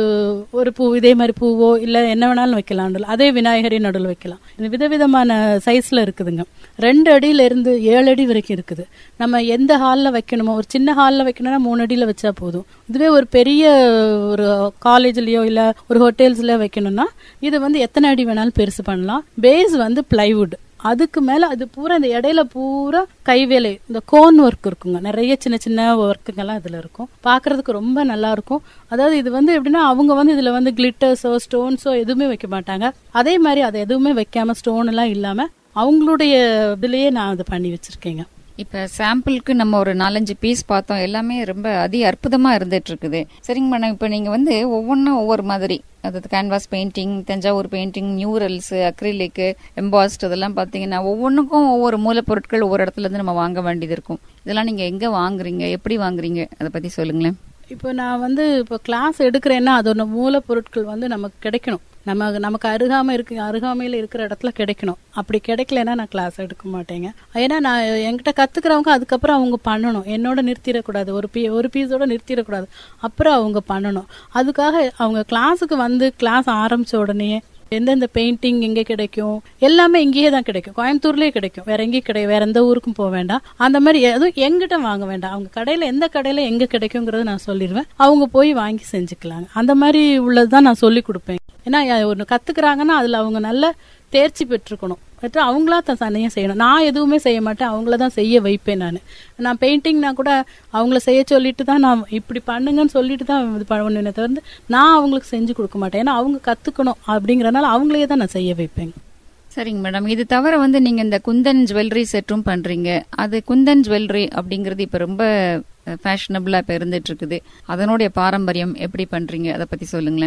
ஒரு பூ, இதே மாதிரி பூவோ இல்ல என்ன வேணாலும் வைக்கலாம். அதே விநாயகரையும் நடுவில் வைக்கலாம். விதவிதமான சைஸ்ல இருக்குதுங்க. 2 அடியில இருந்து 7 அடி வரைக்கும் இருக்குது. நம்ம எந்த ஹால்ல வைக்கணுமோ, ஒரு சின்ன ஹால்ல வைக்கணும்னா 3 அடியில வச்சா போதும். இதுவே ஒரு பெரிய ஒரு காலேஜ்லயோ இல்ல ஒரு ஹோட்டல்ஸ்ல வைக்கணும்னா இது எத்தனை அடி வேணாலும் பெருசு பண்ணலாம். Base plywood. அதுக்கு மேல அது பூரா இந்த இடையில பூரா கைவேலை, இந்த கோன் ஒர்க் இருக்குங்க. நிறைய சின்ன சின்ன ஒர்க்குங்கெல்லாம் இதுல இருக்கும். பாக்குறதுக்கு ரொம்ப நல்லா இருக்கும். அதாவது இது எப்படின்னா அவங்க இதுல கிளிட்டர்ஸோ ஸ்டோன்ஸோ எதுவுமே வைக்க மாட்டாங்க. அதே மாதிரி அதை எதுவுமே வைக்காம, ஸ்டோன் எல்லாம் இல்லாம அவங்களுடைய இதுலயே நான் அதை பண்ணி வச்சிருக்கேங்க. இப்ப சாம்பிளுக்கு நம்ம ஒரு 4-5 பீஸ் பார்த்தோம். எல்லாமே ரொம்ப அற்புதமா இருந்துட்டு இருக்குது. சரிங்க மேடம், இப்ப நீங்க ஒவ்வொன்றும் ஒவ்வொரு மாதிரி, அதாவது canvas painting, Thanjavur painting, murals, acrylic, embossed, இதெல்லாம் பாத்தீங்கன்னா ஒவ்வொன்றுக்கும் ஒவ்வொரு மூலப்பொருட்கள் ஒவ்வொரு இடத்துல இருந்து நம்ம வாங்க வேண்டியது இருக்கும். இதெல்லாம் நீங்க எங்க வாங்குறீங்க, எப்படி வாங்குறீங்க, அதை பத்தி சொல்லுங்களேன். இப்போ நான் இப்போ கிளாஸ் எடுக்கிறேன்னா அதோட மூலப்பொருட்கள் நமக்கு கிடைக்கணும். நமக்கு அருகாமையில இருக்கிற இடத்துல கிடைக்கணும். அப்படி கிடைக்கலன்னா நான் கிளாஸ் எடுக்க மாட்டேங்க. ஏன்னா நான் என்கிட்ட கத்துக்கிறவங்க அதுக்கப்புறம் அவங்க பண்ணணும். என்னோட நிறுத்திடக்கூடாது, ஒரு பீஸோட நிறுத்திடக்கூடாது. அப்புறம் அவங்க பண்ணணும். அதுக்காக அவங்க கிளாஸுக்கு கிளாஸ் ஆரம்பிச்ச உடனே எந்தெந்த பெயிண்டிங் எங்க கிடைக்கும், எல்லாமே இங்கேயே தான் கிடைக்கும். கோயம்புத்தூர்லயே கிடைக்கும், வேற எங்கேயும் கிடைக்கும். வேற எந்த ஊருக்கும் போக வேண்டாம். அந்த மாதிரி எதுவும் எங்கிட்ட வாங்க வேண்டாம். அவங்க கடையில எந்த கடையில எங்க கிடைக்குங்கிறத நான் சொல்லிடுவேன். அவங்க போய் வாங்கி செஞ்சுக்கலாங்க. அந்த மாதிரி உள்ளதுதான் நான் சொல்லி கொடுப்பேன். ஏன்னா ஒன்னு கத்துக்கிறாங்கன்னா அதுல அவங்க நல்ல தேர்ச்சி பெற்றுக்கணும். அவங்களா தான் தனியா செய்யணும். நான் எதுவுமே செய்ய மாட்டேன், அவங்களதான் செய்ய வைப்பேன். நான் பெயிண்டிங்னா கூட அவங்கள செய்ய சொல்லிட்டு தான், நான் இப்படி பண்ணுங்கன்னு சொல்லிட்டு தான் இது பண்ணுவேன் தவிர நான் அவங்களுக்கு செஞ்சு கொடுக்க மாட்டேன். ஏன்னா அவங்க கத்துக்கணும் அப்படிங்கறதுனால அவங்களே தான் நான் செய்ய வைப்பேன். சரிங்க மேடம், இது தவிர நீங்க இந்த குந்தன் ஜுவல்லரி செட்டும் பண்றீங்க. அது குந்தன் ஜுவல்லரி அப்படிங்கறது இப்ப ரொம்ப ஃபேஷனபிளா இப்ப இருந்துட்டு இருக்குது. அதனுடைய பாரம்பரியம் எப்படி பண்றீங்க, அதை பத்தி சொல்லுங்களேன்.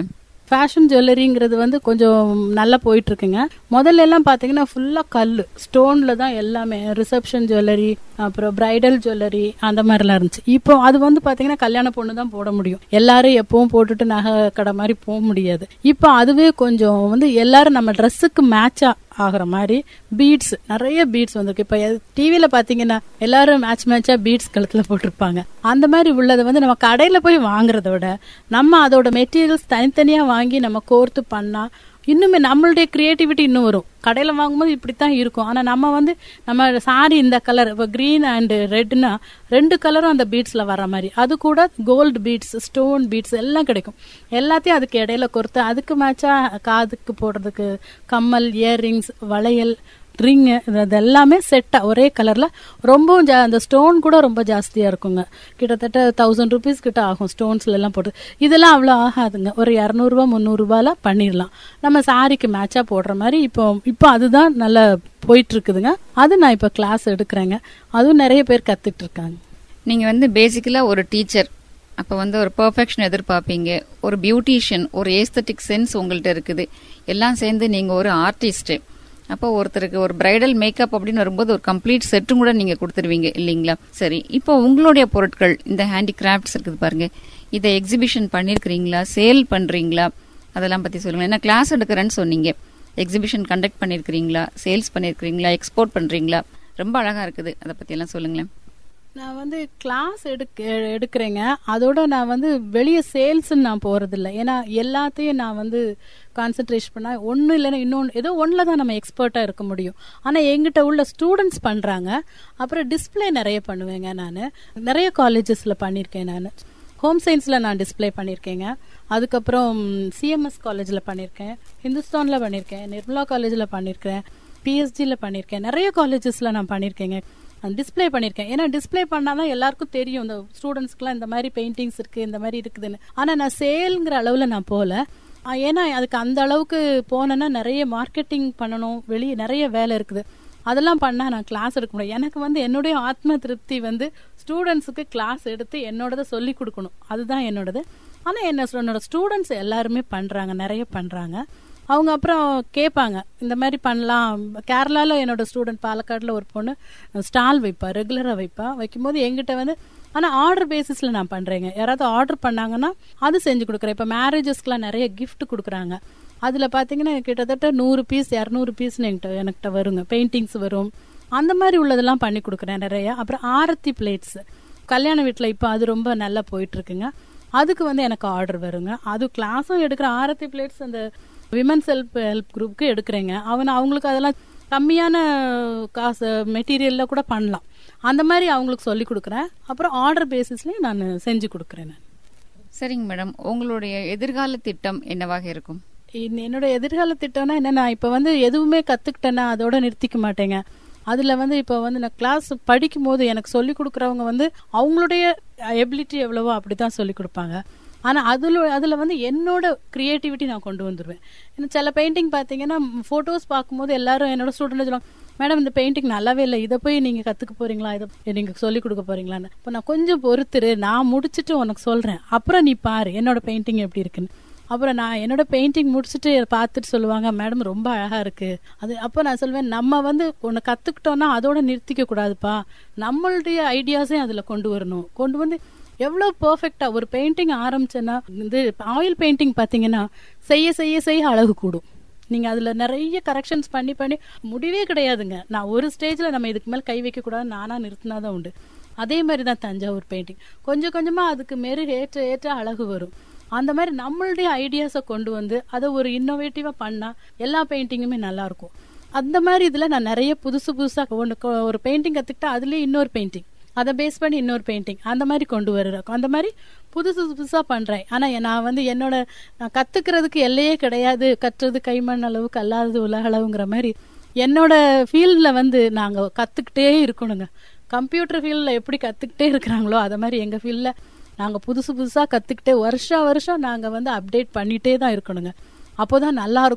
ஃபேஷன் ஜுவல்லரிங்கிறது வந்து கொஞ்சம் நல்லா போயிட்டு இருக்குங்க. முதல்ல எல்லாம் பாத்தீங்கன்னா ஃபுல்லா கல்லு ஸ்டோன்ல தான் எல்லாமே, ரிசப்ஷன் ஜுவல்லரி அப்புறம் பிரைடல் ஜுவல்லரி அந்த மாதிரிலாம் இருந்துச்சு. இப்போ அது வந்து பாத்தீங்கன்னா கல்யாண பொண்ணு தான் போட முடியும், எல்லாரும் எப்பவும் போட்டுட்டு நகை கடை மாதிரி போக முடியாது. இப்போ அதுவே கொஞ்சம் வந்து எல்லாரும் நம்ம ட்ரெஸ்ஸுக்கு மேட்சா ஆகுற மாதிரி பீட்ஸ், நிறைய பீட்ஸ் வந்திருக்கு. இப்ப டிவில பாத்தீங்கன்னா எல்லாரும் மேட்சா பீட்ஸ் கழுத்துல போட்டிருப்பாங்க. அந்த மாதிரி உள்ளதை வந்து நம்ம கடையில போய் வாங்குறத விட நம்ம அதோட மெட்டீரியல்ஸ் தனித்தனியா வாங்கி நம்ம கோர்த்து பண்ணா இன்னுமே நம்மளுடைய கிரியேட்டிவிட்டி இன்னும் வரும். கடையில வாங்கும்போது இப்படித்தான் இருக்கும். ஆனா நம்ம வந்து நம்ம சாரி இந்த கலர் இப்போ கிரீன் அண்ட் ரெட்னா 2 கலரும் அந்த பீட்ஸ்ல வர மாதிரி, அது கூட கோல்டு பீட்ஸ், ஸ்டோன் பீட்ஸ் எல்லாம் கிடைக்கும். எல்லாத்தையும் அதுக்கு இடையில கொடுத்து அதுக்கு மேட்சா காதுக்கு போடுறதுக்கு கம்மல், இயர்ரிங்ஸ், வளையல், ரிங், இது எல்லாமே செட்டா ஒரே கலர்ல. ரொம்பவும் அந்த ஸ்டோன் கூட ரொம்ப ஜாஸ்தியா இருக்குங்க. கிட்டத்தட்ட 1000 rupees கிட்ட ஆகும் ஸ்டோன்ஸ்ல எல்லாம் போட்டு. இதெல்லாம் அவ்வளவு ஆகாதுங்க, ஒரு 200 ரூபாய் 300 ரூபாய்ல பண்ணிடலாம் நம்ம சாரிக்கு மேட்சா போடுற மாதிரி. இப்போ அதுதான் நல்லா போயிட்டு இருக்குதுங்க. அது நான் இப்ப கிளாஸ் எடுக்கிறேங்க, அதுவும் நிறைய பேர் கத்துட்டு இருக்காங்க. நீங்க வந்து பேசிக்கலா ஒரு டீச்சர், அப்ப வந்து ஒரு பெர்ஃபெக்ஷன் எதிர்பார்ப்பீங்க, ஒரு பியூட்டிஷியன், ஒரு ஏஸ்தட்டிக் சென்ஸ் உங்கள்ட்ட இருக்குது, எல்லாம் சேர்ந்து நீங்க ஒரு ஆர்டிஸ்ட். அப்போ ஒருத்தருக்கு ஒரு பிரைடல் மேக்கப் அப்படின்னு வரும்போது ஒரு கம்ப்ளீட் செட்டும் கூட நீங்க கொடுத்துருவீங்க இல்லைங்களா? சரி, இப்போ உங்களுடைய பொருட்கள் இந்த ஹேண்டிகிராஃப்ட்ஸ் இருக்குது பாருங்க, இதை எக்ஸிபிஷன் பண்ணிருக்கீங்களா, சேல் பண்றீங்களா, அதெல்லாம் பத்தி சொல்லுங்க. என்ன கிளாஸ் எடுக்கிறேன்னு சொன்னீங்க, எக்ஸிபிஷன் கண்டக்ட் பண்ணிருக்கீங்களா, சேல்ஸ் பண்ணிருக்கீங்களா, எக்ஸ்போர்ட் பண்றீங்களா? ரொம்ப அழகா இருக்குது, அதை பத்தி எல்லாம் சொல்லுங்களேன். நான் வந்து கிளாஸ் எடுக்கிறேங்க, அதோட நான் வந்து வெளியே சேல்ஸ்ன்னு நான் போறது இல்லை. ஏன்னா எல்லாத்தையும் நான் வந்து கான்சென்ட்ரேட் பண்ணா ஒன்றும் இல்லைன்னா இன்னொன்று ஏதோ ஒன்றில் தான் நம்ம எக்ஸ்பர்ட்டாக இருக்க முடியும். ஆனால் எங்கிட்ட உள்ள ஸ்டூடெண்ட்ஸ் பண்ணுறாங்க. அப்புறம் டிஸ்பிளே நிறைய பண்ணுவேங்க. நான் நிறைய காலேஜஸில் பண்ணியிருக்கேன். நான் ஹோம் சயின்ஸில் நான் டிஸ்பிளே பண்ணியிருக்கேங்க. அதுக்கப்புறம் சிஎம்எஸ் காலேஜில் பண்ணியிருக்கேன், ஹிந்துஸ்தானில் பண்ணியிருக்கேன், நிர்மலா காலேஜில் பண்ணியிருக்கேன், பிஎஸ்ஜியில் பண்ணியிருக்கேன், நிறைய காலேஜஸில் நான் பண்ணியிருக்கேங்க. டிஸ்பிளே பண்ணியிருக்கேன். ஏன்னா டிஸ்பிளே பண்ணாதான் எல்லாருக்கும் தெரியும், இந்த ஸ்டூடெண்ட்ஸ்க்குலாம் இந்த மாதிரி பெயிண்டிங்ஸ் இருக்கு, இந்த மாதிரி இருக்குதுன்னு. ஆனால் நான் சேல்ங்கிற அளவில் நான் போகல. ஏன்னா அதுக்கு அந்த அளவுக்கு போனேன்னா நிறைய மார்க்கெட்டிங் பண்ணணும், வெளியே நிறைய வேலை இருக்குது. அதெல்லாம் பண்ணா நான் கிளாஸ் எடுக்க முடியும். எனக்கு வந்து என்னுடைய ஆத்ம திருப்தி வந்து ஸ்டூடெண்ட்ஸுக்கு கிளாஸ் எடுத்து என்னோடதை சொல்லி கொடுக்கணும், அதுதான் என்னோடது. ஆனால் என்னோட ஸ்டூடெண்ட்ஸ் எல்லாருமே பண்றாங்க, நிறைய பண்றாங்க. அவங்க அப்புறம் கேட்பாங்க இந்த மாதிரி பண்ணலாம். கேரளால என்னோட ஸ்டூடெண்ட் பாலக்காடுல ஒரு பொண்ணு ஸ்டால் வைப்பா, ரெகுலரா வைக்கும்போது எங்கிட்ட வந்து, ஆனா ஆர்டர் பேசிஸ்ல நான் பண்றேங்க. யாராவது ஆர்டர் பண்ணாங்கன்னா அது செஞ்சு கொடுக்குறேன். இப்ப மேரேஜஸ்க்குலாம் நிறைய கிஃப்ட் கொடுக்குறாங்க. அதுல பாத்தீங்கன்னா கிட்டத்தட்ட 100 பீஸ் 200 பீஸ்ன்னு என்கிட்ட வருங்க, பெயிண்டிங்ஸ் வரும். அந்த மாதிரி உள்ளதெல்லாம் பண்ணி கொடுக்குறேன் நிறைய. அப்புறம் ஆரத்தி பிளேட்ஸ் கல்யாண வீட்டுல இப்ப அது ரொம்ப நல்லா போயிட்டு இருக்குங்க. அதுக்கு வந்து எனக்கு ஆர்டர் வருங்க. அது கிளாஸும் எடுக்கிற ஆரத்தி பிளேட்ஸ் அந்த விமன்ஸ் ஹெல்ப் குரூப்புக்கு எடுக்கிறேங்க. அவங்களுக்கு அதெல்லாம் கம்மியான காசு மெட்டீரியல்ல கூட பண்ணலாம். அந்த மாதிரி அவங்களுக்கு சொல்லி கொடுக்குறேன். அப்புறம் ஆர்டர் பேசிஸ்லயும் நான் செஞ்சு கொடுக்குறேன். சரிங்க மேடம், உங்களுடைய எதிர்கால திட்டம் என்னவாக இருக்கும்? என்னோட எதிர்கால திட்டம்னா என்ன, நான் இப்ப வந்து எதுவுமே கத்துக்கிட்டேன்னா அதோட நிறுத்திக்க மாட்டேங்க. அதுல வந்து இப்ப வந்து நான் கிளாஸ் படிக்கும் போது எனக்கு சொல்லி கொடுக்கறவங்க வந்து அவங்களுடைய எபிலிட்டி எவ்வளவோ அப்படிதான் சொல்லி கொடுப்பாங்க. ஆனா அதுல வந்து என்னோட கிரியேட்டிவிட்டி நான் கொண்டு வந்துருவேன். சில பெயிண்டிங் பாத்தீங்கன்னா போட்டோஸ் பார்க்கும்போது எல்லாரும் என்னோட ஸ்டூடெண்ட் சொல்லுவாங்க, மேடம் இந்த பெயிண்டிங் நல்லாவே இல்லை, இதை போய் நீங்க கத்துக்க போறீங்களா, இதை நீங்க சொல்லி கொடுக்க போறீங்களான்னு. இப்போ நான் கொஞ்சம் பொறுத்துரு, நான் முடிச்சுட்டு உனக்கு சொல்றேன், அப்புறம் நீ பாரு என்னோட பெயிண்டிங் எப்படி இருக்குன்னு. அப்புறம் நான் என்னோட பெயிண்டிங் முடிச்சுட்டு பார்த்துட்டு சொல்லுவாங்க, மேடம் ரொம்ப அழகா இருக்கு. அது அப்போ நான் சொல்வேன், நம்ம வந்து ஒன்னு கத்துக்கிட்டோம்னா அதோட நிறுத்திக்க கூடாதுப்பா, நம்மளுடைய ஐடியாஸையும் அதுல கொண்டு வரணும். கொண்டு வந்து எவ்வளவு பெர்ஃபெக்டா ஒரு பெயிண்டிங் ஆரம்பிச்சேன்னா, இந்த ஆயில் பெயிண்டிங் பாத்தீங்கன்னா செய்ய செய்ய செய்ய அழகு கூடும். நீங்க அதுல நிறைய கரெக்ஷன்ஸ் பண்ணி முடிவே கிடையாதுங்க. நான் ஒரு ஸ்டேஜ்ல நம்ம இதுக்கு மேல கை வைக்க கூடாது, நானா நிறுத்தினாதான் உண்டு. அதே மாதிரிதான் தஞ்சாவூர் பெயிண்டிங், கொஞ்சம் கொஞ்சமா அதுக்கு மெருகு ஏற்ற அழகு வரும். அந்த மாதிரி நம்மளுடைய ஐடியாஸை கொண்டு வந்து அதை ஒரு இன்னோவேட்டிவா பண்ணா எல்லா பெயிண்டிங்குமே நல்லா இருக்கும். அந்த மாதிரி இதுல நான் நிறைய புதுசா ஒரு பெயிண்டிங் கத்துக்கிட்டா அதுலயே இன்னொரு பெயிண்டிங், அதை பேஸ் பண்ணி இன்னொரு பெயிண்டிங், அந்த மாதிரி கொண்டு வர்றோம். அந்த மாதிரி புதுசா பண்றேன். ஆனா நான் வந்து நான் கத்துக்கிறதுக்கு எல்லையே கிடையாது, கற்றது கைமண் அளவு கல்லாதது உலக அளவுங்கிற மாதிரி என்னோட ஃபீல்ட்ல வந்து நாங்க கத்துக்கிட்டே இருக்கணுங்க. கம்ப்யூட்டர் ஃபீல்ட்ல எப்படி கத்துக்கிட்டே இருக்கிறாங்களோ அத மாதிரி எங்க ஃபீல்ட்ல நாங்க புதுசா கத்துக்கிட்டே வருஷம் நாங்க வந்து அப்டேட் பண்ணிட்டே தான் இருக்கணுங்க. அப்போதான் நல்லா இருக்கும்,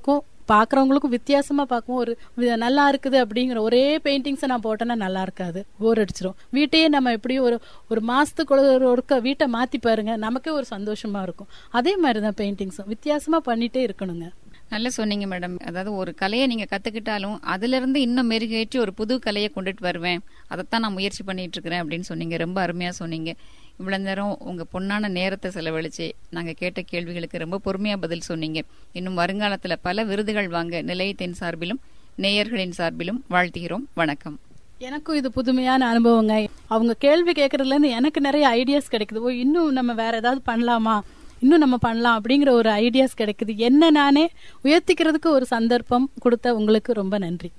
பாக்குறவங்களுக்கும் வித்தியாசமா பார்க்கவும் நல்லா இருக்குது அப்படிங்கிற ஒரே பெயிண்டிங்ஸை நான் போட்டேன்னா நல்லா இருக்காது, போர் அடிச்சிடும். வீட்டையே நம்ம எப்படியும் ஒரு மாசத்துக்கு ஒருக்க வீட்டை மாத்தி பாருங்க, நமக்கே ஒரு சந்தோஷமா இருக்கும். அதே மாதிரிதான் பெயிண்டிங்ஸும் வித்தியாசமா பண்ணிட்டே இருக்கணுங்க. நல்லா சொன்னீங்க மேடம். அதாவது ஒரு கலையை நீங்க கத்துக்கிட்டாலும் அதுல இருந்து இன்னும் மெருகேற்றி ஒரு புது கலையை கொண்டுட்டு வருவேன், அதைத்தான் நான் முயற்சி பண்ணிட்டு இருக்கிறேன் அப்படின்னு சொன்னீங்க. ரொம்ப அருமையா சொன்னீங்க. இவ்வளவு நேரம் உங்க பொன்னான நேரத்தை செலவழிச்சு நாங்க கேட்ட கேள்விகளுக்கு ரொம்ப பொறுமையா பதில் சொன்னீங்க. இன்னும் வருங்காலத்துல பல விருதுகள் வாங்க நிலையத்தின் சார்பிலும் நேயர்களின் சார்பிலும் வாழ்த்துகிறோம். வணக்கம். எனக்கும் இது புதுமையான அனுபவங்க. அவங்க கேள்வி கேட்கறதுல இருந்து எனக்கு நிறைய ஐடியாஸ் கிடைக்குது. இன்னும் நம்ம வேற ஏதாவது பண்ணலாமா, இன்னும் நம்ம பண்ணலாம் அப்படிங்கிற ஒரு ஐடியாஸ் கிடைக்குது. என்ன நானே உயர்த்திக்கிறதுக்கு ஒரு சந்தர்ப்பம் கொடுத்த உங்களுக்கு ரொம்ப நன்றி.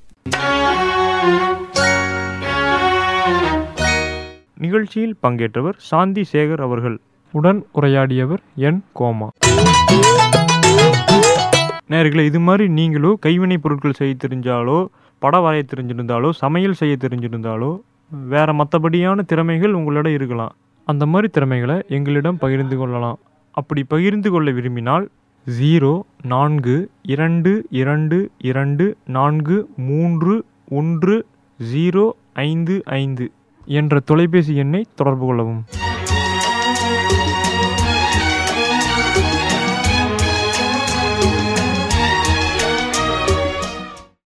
நிகழ்ச்சியில் பங்கேற்றவர் சாந்தி சேகர் அவர்கள். உடன் உரையாடியவர் என் கோமா. நேயர்களே, இது மாதிரி நீங்களும் கைவினை பொருட்கள் செய்ய தெரிஞ்சாலோ, படம் வரைய தெரிஞ்சிருந்தாலோ, சமையல் செய்ய தெரிஞ்சிருந்தாலோ, வேற மற்றபடியான திறமைகள் உங்களிடம் இருக்கலாம். அந்த மாதிரி திறமைகளை எங்களிடம் பகிர்ந்து கொள்ளலாம். அப்படி பகிர்ந்து கொள்ள விரும்பினால் 0422243155 என்ற தொலைபேசி எண்ணை தொடர்பு கொள்ளவும்.